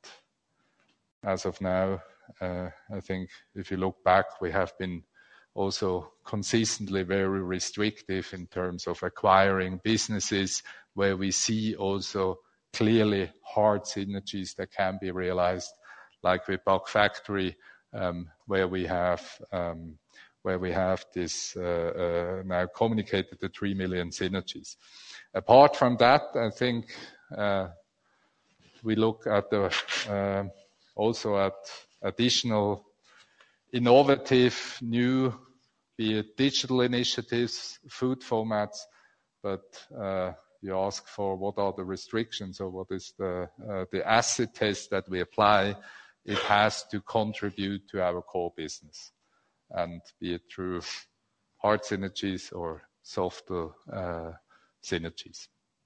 as of now, uh, I think if you look back, we have been also consistently very restrictive in terms of acquiring businesses where we see also clearly hard synergies that can be realized, like with Buck Factory, um, where we have um, where we have this uh, uh, now communicated the three million synergies. Apart from that, I think uh, we look at the uh, also at additional innovative, new, be it digital initiatives, food formats, but uh, you ask for what are the restrictions or what is the uh, the acid test that we apply. It has to contribute to our core business, and be it through hard synergies or softer uh, synergies.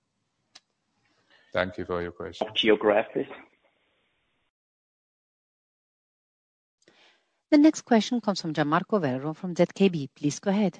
Thank you for your question.
Geographies.
The next question comes from Gianmarco Verro from Z K B. Please go ahead.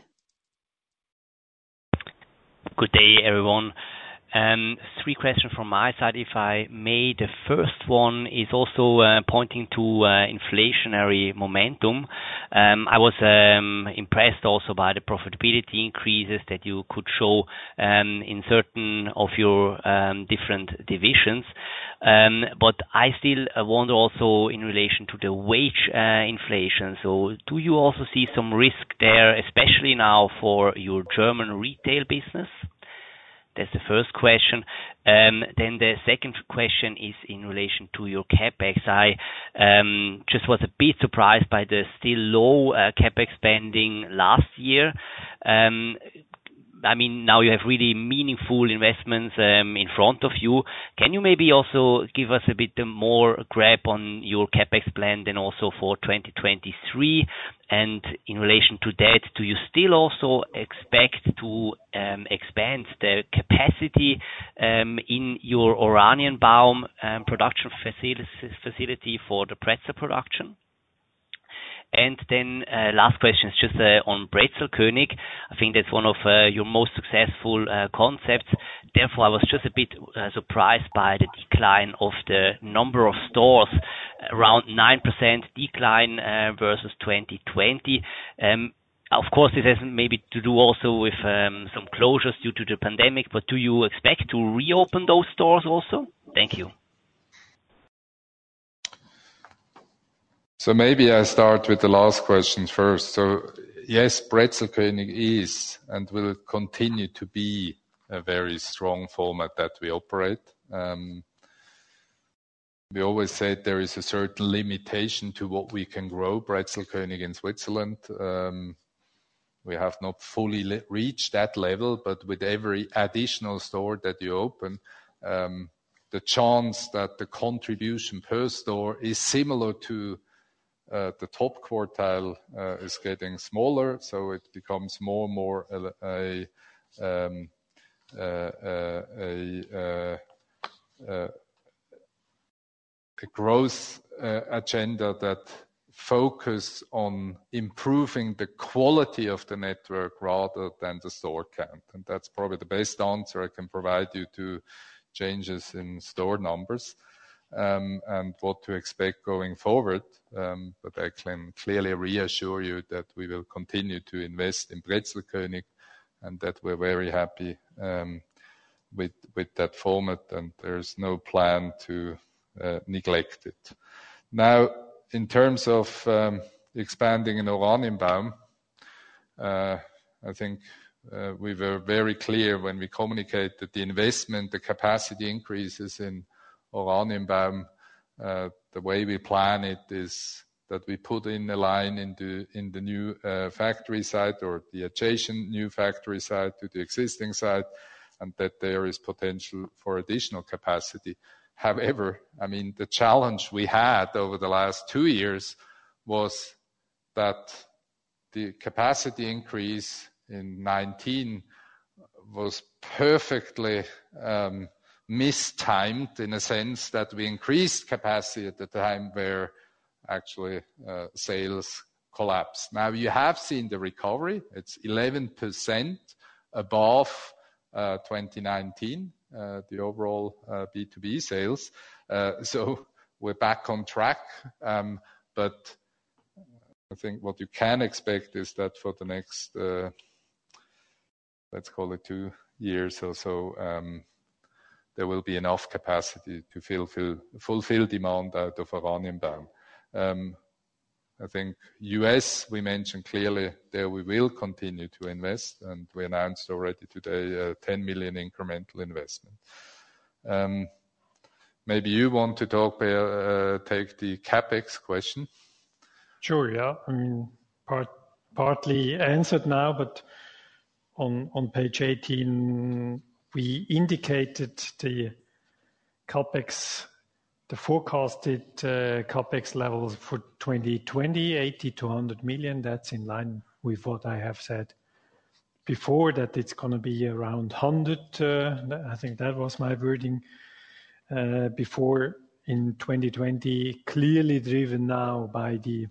Good day, everyone. Um, three questions from my side, if I may. The first one is also uh, pointing to uh, inflationary momentum. Um, I was um, impressed also by the profitability increases that you could show um, in certain of your um, different divisions. Um, but I still uh, wonder also in relation to the wage uh, inflation. So do you also see some risk there, especially now for your German retail business? That's the first question. Um, then the second question is in relation to your CapEx. I um, just was a bit surprised by the still low uh, CapEx spending last year. Um, I mean, now you have really meaningful investments um, in front of you. Can you maybe also give us a bit more grab on your CapEx plan then also for twenty twenty-three? And in relation to that, do you still also expect to um, expand the capacity um, in your Oranienbaum um, production facility, facility for the pretzel production? And then uh, last question is just uh, on Brezelkönig. I think that's one of uh, your most successful uh, concepts. Therefore, I was just a bit uh, surprised by the decline of the number of stores, around nine percent decline uh, versus twenty twenty. Um, Of course, this has maybe to do also with um, some closures due to the pandemic, but do you expect to reopen those stores also? Thank you.
So maybe I start with the last question first. So yes, Brezelkönig is and will continue to be a very strong format that we operate. Um, we always said there is a certain limitation to what we can grow Brezelkönig in Switzerland. Um, we have not fully le- reached that level, but with every additional store that you open, um, the chance that the contribution per store is similar to Uh, the top quartile uh, is getting smaller, so it becomes more and more a, a, um, uh, uh, a, uh, uh, a growth uh, agenda that focus on improving the quality of the network rather than the store count. And that's probably the best answer I can provide you to changes in store numbers um, and what to expect going forward. Um, but I can clearly reassure you that we will continue to invest in Brezelkönig and that we're very happy um, with, with that format, and there's no plan to uh, neglect it. Now, in terms of um, expanding in Oranienbaum, uh, I think uh, we were very clear when we communicated the investment, the capacity increases in Oranienbaum. Uh, the way we plan it is that we put in a line into in the new uh, factory site or the adjacent new factory site to the existing site, and that there is potential for additional capacity. However, I mean, the challenge we had over the last two years was that the capacity increase in nineteen was perfectly um, mistimed in a sense that we increased capacity at the time where actually uh, sales collapsed. Now you have seen the recovery. It's eleven percent above uh, twenty nineteen. Uh, the overall uh, B two B sales. Uh, so we're back on track. Um, but I think what you can expect is that for the next, uh, let's call it two years or so, um, there will be enough capacity to fulfill, fulfill demand out of Oranienbaum. Um, I think U S, we mentioned clearly, there we will continue to invest, and we announced already today a ten million incremental investment. Um, maybe you want to talk, uh, take the CapEx question.
Sure, yeah. I mean, part, partly answered now, but on, on page eighteen, we indicated the CapEx, the forecasted uh, CapEx levels for twenty twenty, eighty to one hundred million. That's in line with what I have said before, that it's going to be around one hundred. Uh, I think that was my wording uh, before in twenty twenty, clearly driven now by the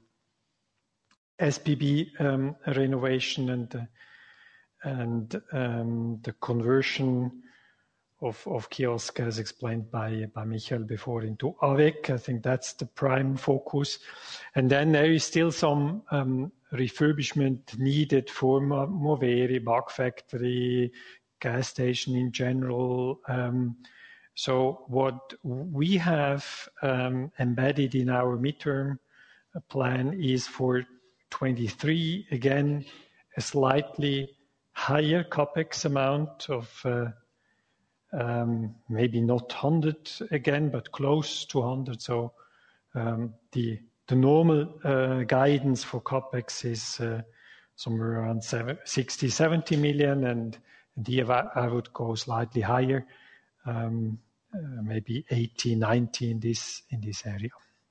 S P B um, renovation and, uh, and um, the conversion Of, of kiosk, as explained by, by Michael before, into A W E C. I think that's the prime focus. And then there is still some um, refurbishment needed for Moveri, Bug Factory, gas station in general. Um, so what we have um, embedded in our midterm plan is for twenty-three, again, a slightly higher CapEx amount of uh, Um, maybe not one hundred again, but close to one hundred. So um, the the normal uh, guidance for CapEx is uh, somewhere around sixty, seventy million, and here I would go slightly higher, um, uh, maybe eighty, ninety in this in this area.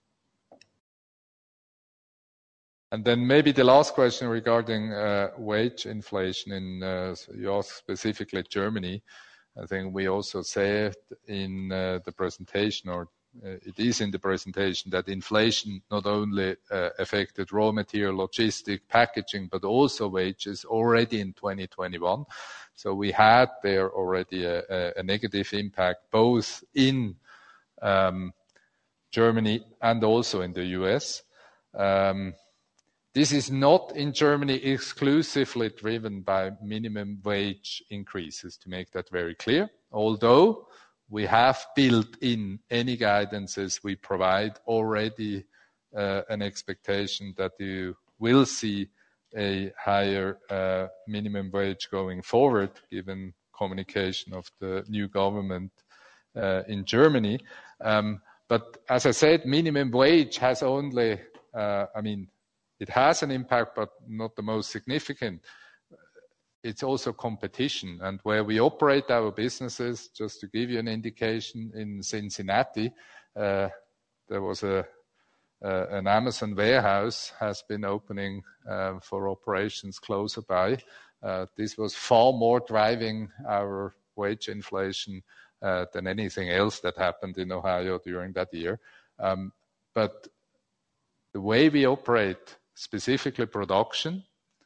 And then maybe the last question regarding uh, wage inflation in uh, you asked specifically Germany. I think we also said in uh, the presentation, or uh, it is in the presentation, that inflation not only uh, affected raw material, logistic, packaging, but also wages already in twenty twenty-one. So we had there already a, a, a negative impact both in um, Germany and also in the U S. Um, This is not in Germany exclusively driven by minimum wage increases, to make that very clear, although we have built in any guidances we provide already uh, an expectation that you will see a higher uh, minimum wage going forward, given communication of the new government uh, in Germany. Um, but as I said, minimum wage has only, uh, I mean, it has an impact, but not the most significant. It's also competition. And where we operate our businesses, just to give you an indication, in Cincinnati, uh, there was a uh, an Amazon warehouse has been opening uh, for operations closer by. Uh, this was far more driving our wage inflation uh, than anything else that happened in Ohio during that year. Um, but the way we operate, specifically production,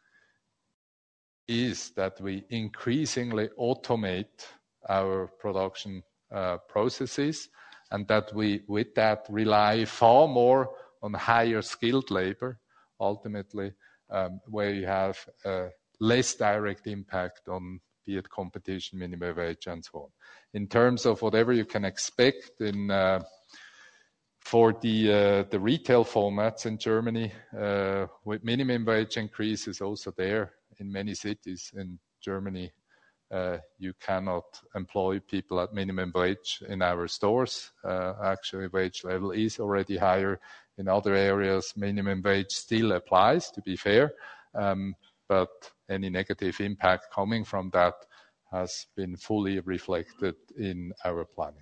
is that we increasingly automate our production uh, processes, and that we, with that, rely far more on higher skilled labor, ultimately, um, where you have uh, less direct impact on, be it competition, minimum wage, and so on. In terms of whatever you can expect in uh, for the uh, the retail formats in Germany, uh, with minimum wage increases also there in many cities in Germany, uh, you cannot employ people at minimum wage in our stores. Uh, actually, wage level is already higher. In other areas, minimum wage still applies, to be fair, um, but any negative impact coming from that has been fully reflected in our planning.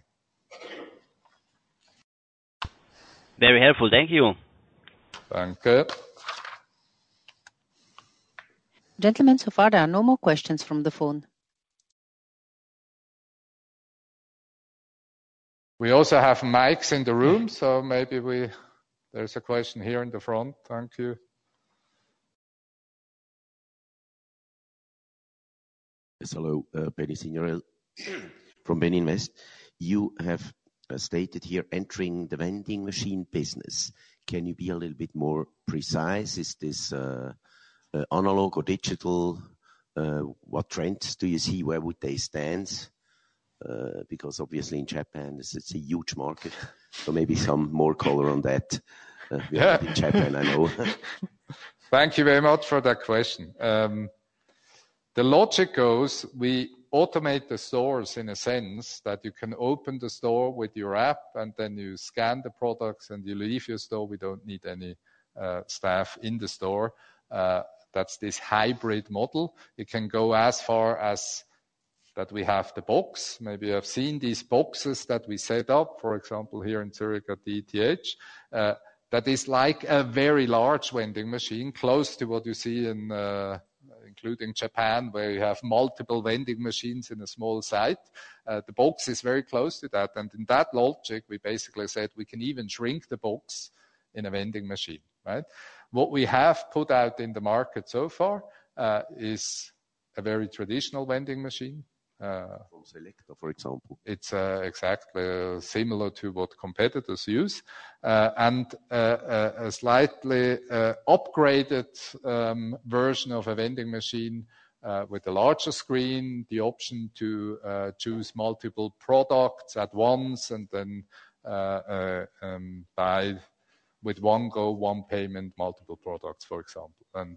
Very helpful. Thank you.
Danke.
Gentlemen, so far there are no more questions from the phone.
We also have mics in the room, so maybe we there's a question here in the front. Thank you.
Yes, hello, uh, Benny Signorel from Beninvest. You have uh, stated here entering the vending machine business. Can you be a little bit more precise? Is this uh, uh, analog or digital? Uh, what trends do you see? Where would they stand? Uh, because obviously in Japan, it's, it's a huge market. So maybe some more color on that. Uh, we yeah. are in Japan, I know.
Thank you very much for that question. Um, the logic goes, we automate the stores in a sense that you can open the store with your app and then you scan the products and you leave your store. We don't need any uh, staff in the store. Uh, that's this hybrid model. It can go as far as that we have the box. Maybe you have seen these boxes that we set up, for example, here in Zurich at the E T H. Uh, that is like a very large vending machine, close to what you see in, uh, including Japan, where you have multiple vending machines in a small site. Uh, the box is very close to that. And in that logic, we basically said we can even shrink the box in a vending machine, right? What we have put out in the market so far uh, is a very traditional vending machine. Uh,
From Selecta, for example.
It's uh, exactly uh, similar to what competitors use, uh, and uh, a, a slightly uh, upgraded um, version of a vending machine uh, with a larger screen, the option to uh, choose multiple products at once, and then uh, uh, um, buy with one go, one payment, multiple products, for example. And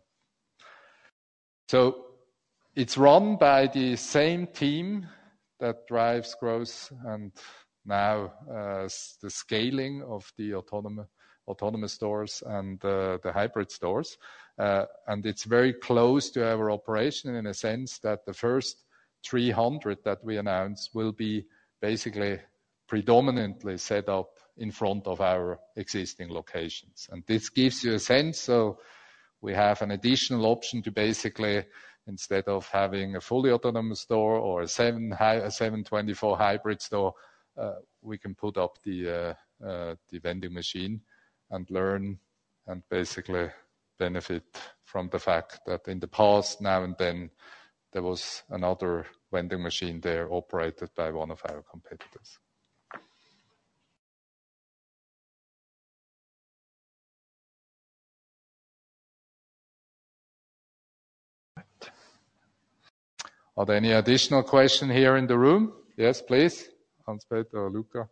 so it's run by the same team that drives growth and now uh, the scaling of the autonomous, autonomous stores and uh, the hybrid stores. Uh, and it's very close to our operation in a sense that the first three hundred that we announced will be basically predominantly set up in front of our existing locations. And this gives you a sense. So we have an additional option to basically, instead of having a fully autonomous store or a seven twenty-four hybrid store, uh, we can put up the uh, uh, the vending machine and learn and basically benefit from the fact that in the past, now and then, there was another vending machine there operated by one of our competitors. Are there any additional questions here in the room? Yes, please. Hans-Peter or Luca.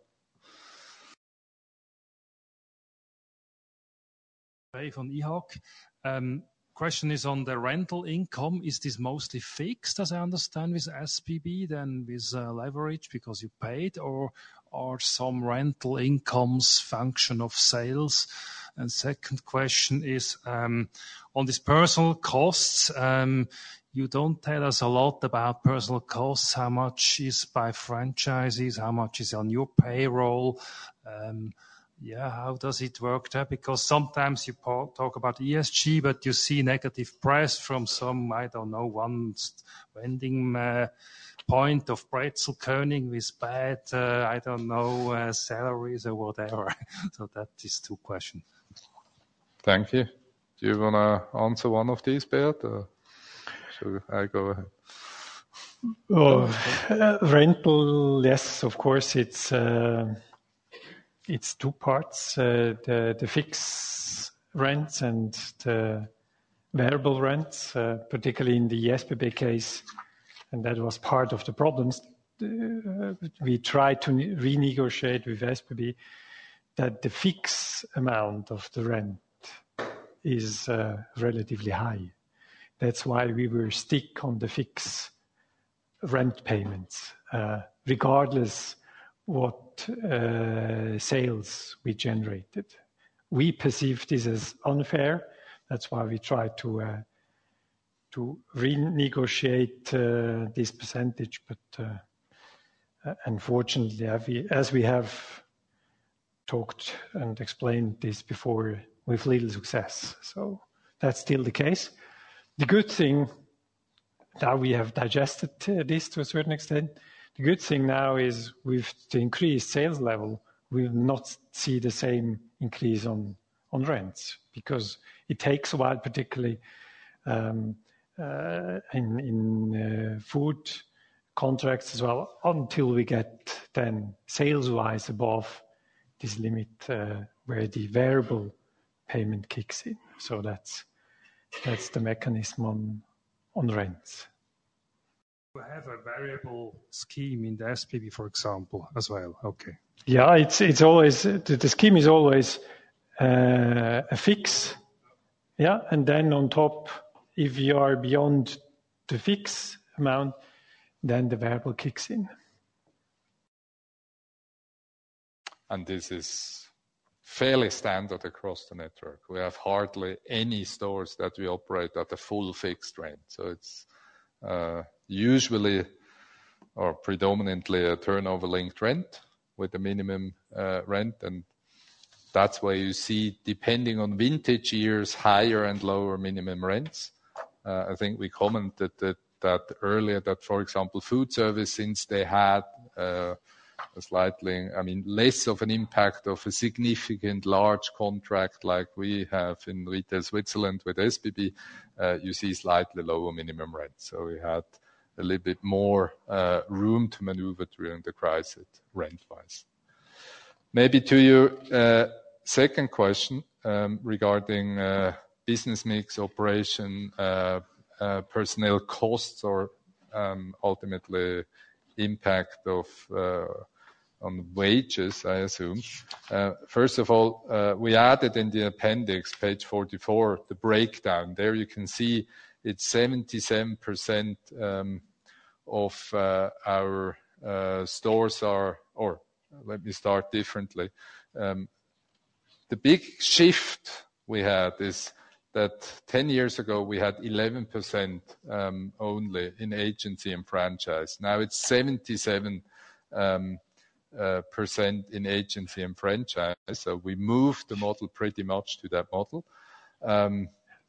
Hey, von I H A C. Um, question is on the rental income. Is this mostly fixed, as I understand, with S B B than with uh, leverage because you paid, or are some rental incomes function of sales? And second question is um, on these personal costs. Um, You don't tell us a lot about personal costs, how much is by franchises, how much is on your payroll. Um, yeah, how does it work there? Because sometimes you talk about E S G, but you see negative press from some, I don't know, one vending uh, point of Brezelkönig with bad, uh, I don't know, uh, salaries or whatever. So that is two questions.
Thank you. Do you want to answer one of these, Beat, or should I go ahead?
Oh, uh, rental, yes, of course, it's uh, it's two parts: uh, the the fixed rents and the variable rents, uh, particularly in the S B B case, and that was part of the problems. Uh, we tried to renegotiate with S B B that the fixed amount of the rent is uh, relatively high. That's why we were stick on the fixed rent payments, uh, regardless what uh, sales we generated. We perceive this as unfair. That's why we try to uh, to renegotiate uh, this percentage. But uh, unfortunately, as we, as we have talked and explained this before, with little success. So that's still the case. The good thing, now we have digested uh, this to a certain extent. The good thing now is with the increased sales level, we will not see the same increase on, on rents, because it takes a while, particularly um, uh, in, in uh, food contracts as well, until we get then sales-wise above this limit uh, where the variable payment kicks in. So that's that's the mechanism on on rents.
We have a variable scheme in the S P B, for example, as well. Okay.
Yeah, it's it's always the, the scheme is always uh, a fix. Yeah, and then on top, if you are beyond the fix amount, then the variable kicks in.
And this is fairly standard across the network. We have hardly any stores that we operate at a full fixed rent. So it's uh, usually or predominantly a turnover-linked rent with a minimum uh, rent. And that's why you see, depending on vintage years, higher and lower minimum rents. Uh, I think we commented that, that earlier that, for example, food service, since they had uh, a slightly, I mean, less of an impact of a significant large contract like we have in Retail Switzerland with S B B, uh, you see slightly lower minimum rent. So we had a little bit more uh, room to maneuver during the crisis rent-wise. Maybe to your uh, second question um, regarding uh, business mix, operation, uh, uh, personnel costs, or um, ultimately impact of uh, on wages, I assume. Uh, first of all, uh, we added in the appendix, page forty-four, the breakdown. There you can see it's seventy-seven percent um, of uh, our uh, stores are, or let me start differently. Um, the big shift we had is that ten years ago we had eleven percent um, only in agency and franchise. Now it's seventy-seven um, uh, percent in agency and franchise. So we moved the model pretty much to that model. Um,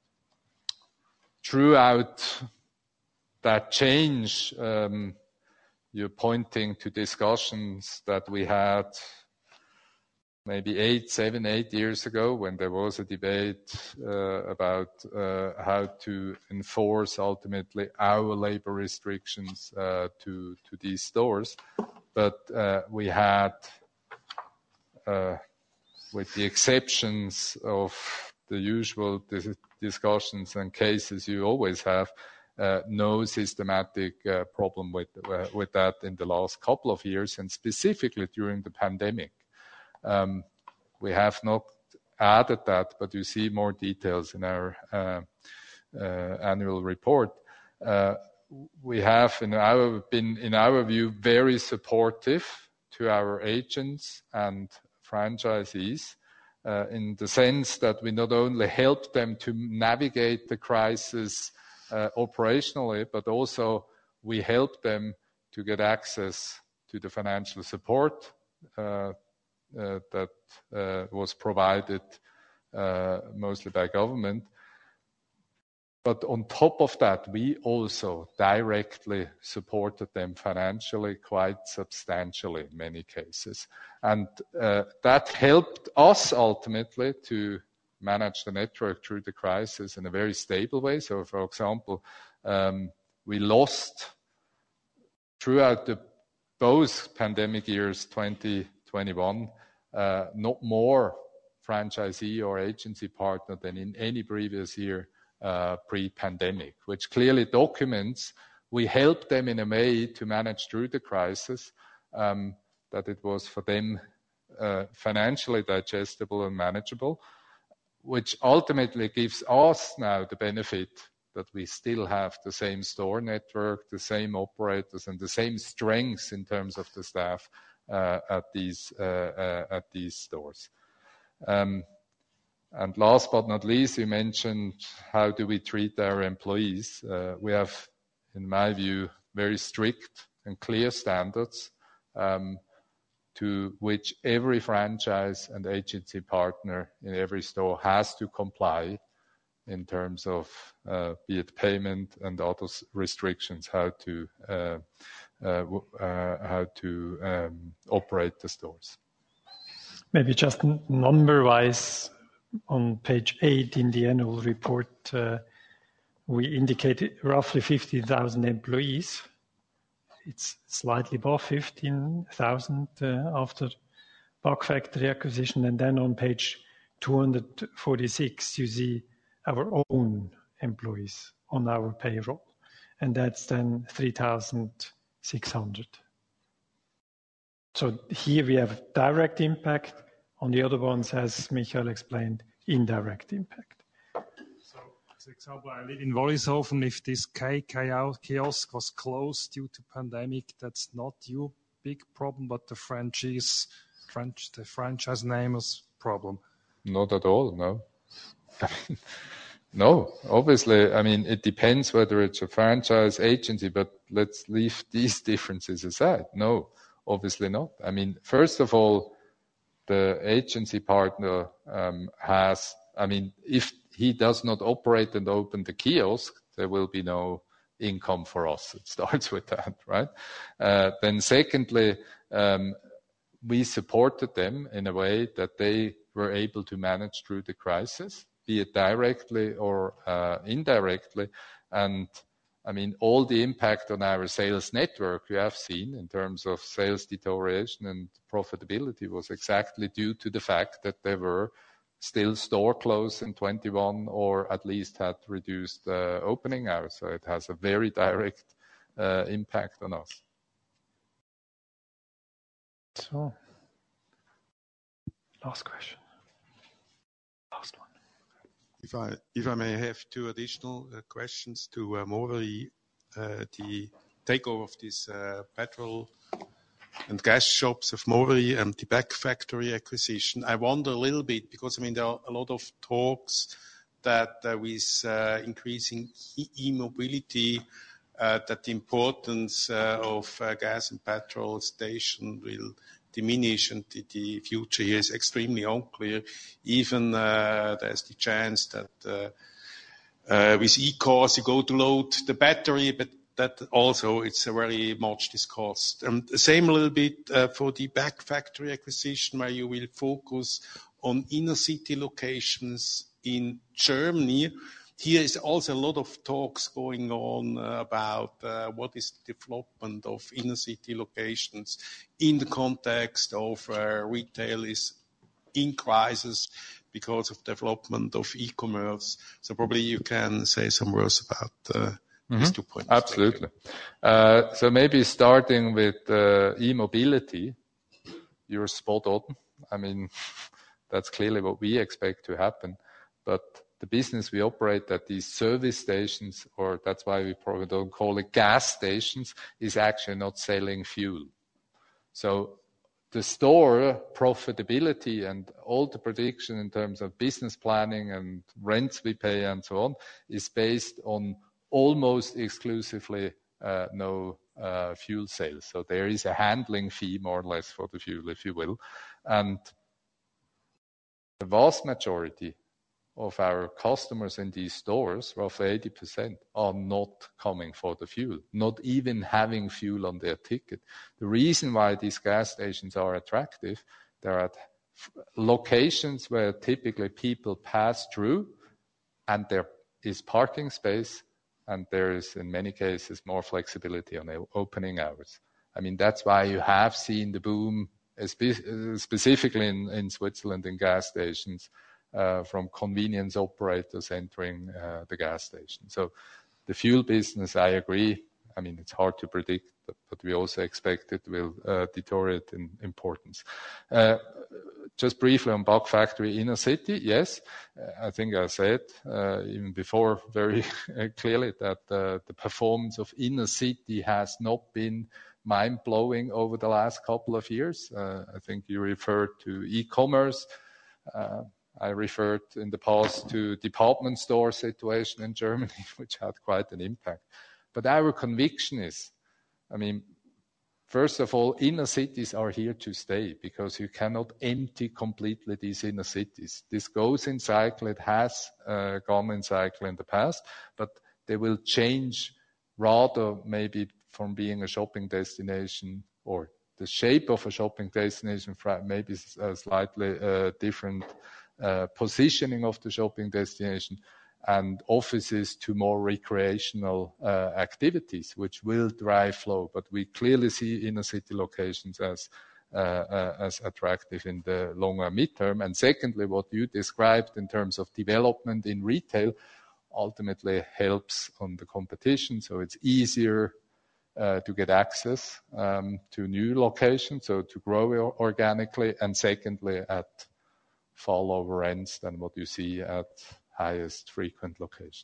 throughout that change, um, you're pointing to discussions that we had maybe eight, seven, eight years ago when there was a debate uh, about uh, how to enforce ultimately our labor restrictions uh, to, to these stores. But uh, we had, uh, with the exceptions of the usual dis- discussions and cases you always have, uh, no systematic uh, problem with, uh, with that in the last couple of years, and specifically during the pandemic. Um, we have not added that, but you see more details in our uh, uh, annual report. Uh, we have, in our, been, in our view, very supportive to our agents and franchisees uh, in the sense that we not only help them to navigate the crisis uh, operationally, but also we help them to get access to the financial support uh, Uh, that uh, was provided uh, mostly by government. But on top of that, we also directly supported them financially quite substantially in many cases. And uh, that helped us ultimately to manage the network through the crisis in a very stable way. So, for example, um, we lost throughout the both pandemic years, twenty twenty-one, uh, not more franchisee or agency partner than in any previous year uh, pre-pandemic, which clearly documents we helped them in a way to manage through the crisis, um, that it was for them uh, financially digestible and manageable, which ultimately gives us now the benefit that we still have the same store network, the same operators, and the same strengths in terms of the staff uh, at these uh, uh, at these stores. Um, and last but not least, you mentioned how do we treat our employees. Uh, we have, in my view, very strict and clear standards um, to which every franchise and agency partner in every store has to comply in terms of uh, be it payment and other restrictions, how to uh, uh, uh, how to um, operate the stores.
Maybe just number-wise, on page eight in the annual report, uh, we indicated roughly fifteen thousand employees. It's slightly above fifteen thousand uh, after Buck Factory acquisition. And then on page two hundred forty-six, you see our own employees on our payroll. And that's then three thousand six hundred. So here we have direct impact. On the other ones, as Michael explained, indirect impact.
So, for example, I live in Wollishofen. If this K kiosk was closed due to pandemic, that's not your big problem, but the franchise, French, the franchise namer's problem.
Not at all, no. No, obviously, I mean, it depends whether it's a franchise agency, but let's leave these differences aside. No, obviously not. I mean, first of all, the agency partner um, has, I mean, if he does not operate and open the kiosk, there will be no income for us. It starts with that, right? Uh, then secondly, um, we supported them in a way that they were able to manage through the crisis, be it directly or uh, indirectly. And I mean, all the impact on our sales network you have seen in terms of sales deterioration and profitability was exactly due to the fact that there were still store closed in twenty-one or at least had reduced uh, opening hours. So it has a very direct uh, impact on us.
So, last question. Last one.
If I if I may have two additional uh, questions to uh, Movery, uh, the takeover of this uh, petrol and gas shops of Movery and the Buck Factory acquisition. I wonder a little bit because I mean there are a lot of talks that uh, with uh, increasing e- e-mobility, uh, that the importance uh, of uh, gas and petrol station will diminish, and the, the future here is extremely unclear. Even uh, there's the chance that uh, uh, with e-cars you go to load the battery, but that also it's uh, very much discussed. And the same a little bit uh, for the Buck Factory acquisition, where you will focus on inner city locations in Germany. Here is also a lot of talks going on uh, about uh, what is the development of inner city locations in the context of uh, retail is in crisis because of development of e-commerce. So probably you can say some words about uh, mm-hmm. these two points.
Absolutely. Uh, so maybe starting with uh, e-mobility, you're spot on. I mean, that's clearly what we expect to happen. But the business we operate at these service stations, or that's why we probably don't call it gas stations, is actually not selling fuel. So the store profitability and all the prediction in terms of business planning and rents we pay and so on is based on almost exclusively uh, no uh, fuel sales. So there is a handling fee more or less for the fuel, if you will. And the vast majority of our customers in these stores, roughly eighty percent, are not coming for the fuel, not even having fuel on their ticket. The reason why these gas stations are attractive, they're at locations where typically people pass through, and there is parking space, and there is, in many cases, more flexibility on opening hours. I mean, that's why you have seen the boom, specifically in, in Switzerland, in gas stations, uh, from convenience operators entering uh, the gas station. So the fuel business, I agree. I mean, it's hard to predict, but, but we also expect it will uh, deteriorate in importance. Uh, just briefly on Buck Factory Inner City, yes, uh, I think I said uh, even before very clearly that uh, the performance of Inner City has not been mind-blowing over the last couple of years. Uh, I think you referred to e-commerce. Uh, I referred in the past to department store situation in Germany, which had quite an impact. But our conviction is, I mean, first of all, inner cities are here to stay because you cannot empty completely these inner cities. This goes in cycle. It has uh, gone in cycle in the past, but they will change rather maybe from being a shopping destination, or the shape of a shopping destination, maybe a slightly uh, different uh, positioning of the shopping destination, and offices to more recreational uh, activities, which will drive flow. But we clearly see inner city locations as uh, uh, as attractive in the longer midterm. And secondly, what you described in terms of development in retail ultimately helps on the competition. So it's easier uh, to get access um, to new locations, so to grow organically, and secondly, at far lower rents than what you see at highest frequent locations.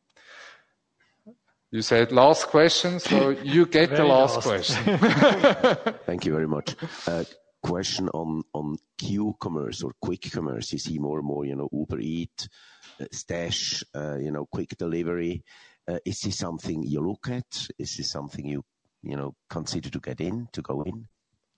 You said last question, so you get the last, last question.
Thank you very much. Uh, question on, on Q-commerce or quick commerce. You see more and more, you know, Uber Eats, uh, Stash, uh, you know, quick delivery. Uh, is this something you look at? Is this something you, you know, consider to get in, to go in?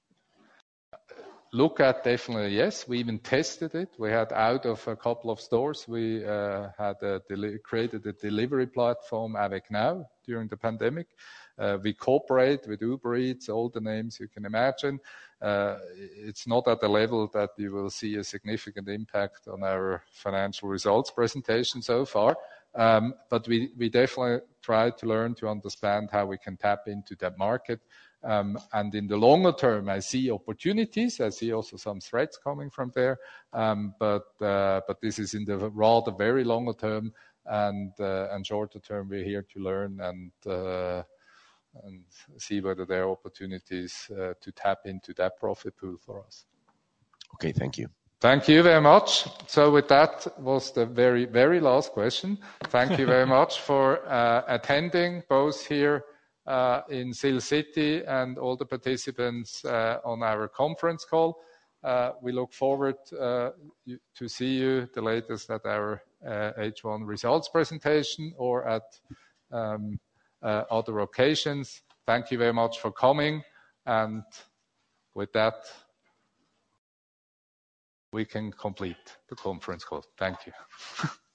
Look at, definitely, yes. We even tested it. We had, out of a couple of stores, we uh, had a deli- created a delivery platform, Avec Now, during the pandemic. Uh, we cooperate with Uber Eats, all the names you can imagine. Uh, it's not at the level that you will see a significant impact on our financial results presentation so far. Um, but we, we definitely try to learn to understand how we can tap into that market. Um, and in the longer term, I see opportunities. I see also some threats coming from there. Um, but uh, but this is in the rather very longer term, and uh, and shorter term, we're here to learn and uh, and see whether there are opportunities uh, to tap into that profit pool for us.
Okay, thank you.
Thank you very much. So with that was the very, very last question. Thank you very much for uh, attending, both here uh, in Sill City and all the participants uh, on our conference call. Uh, we look forward uh, to see you the latest at our uh, H one results presentation or at um, uh, other occasions. Thank you very much for coming. And with that, we can complete the conference call. Thank you.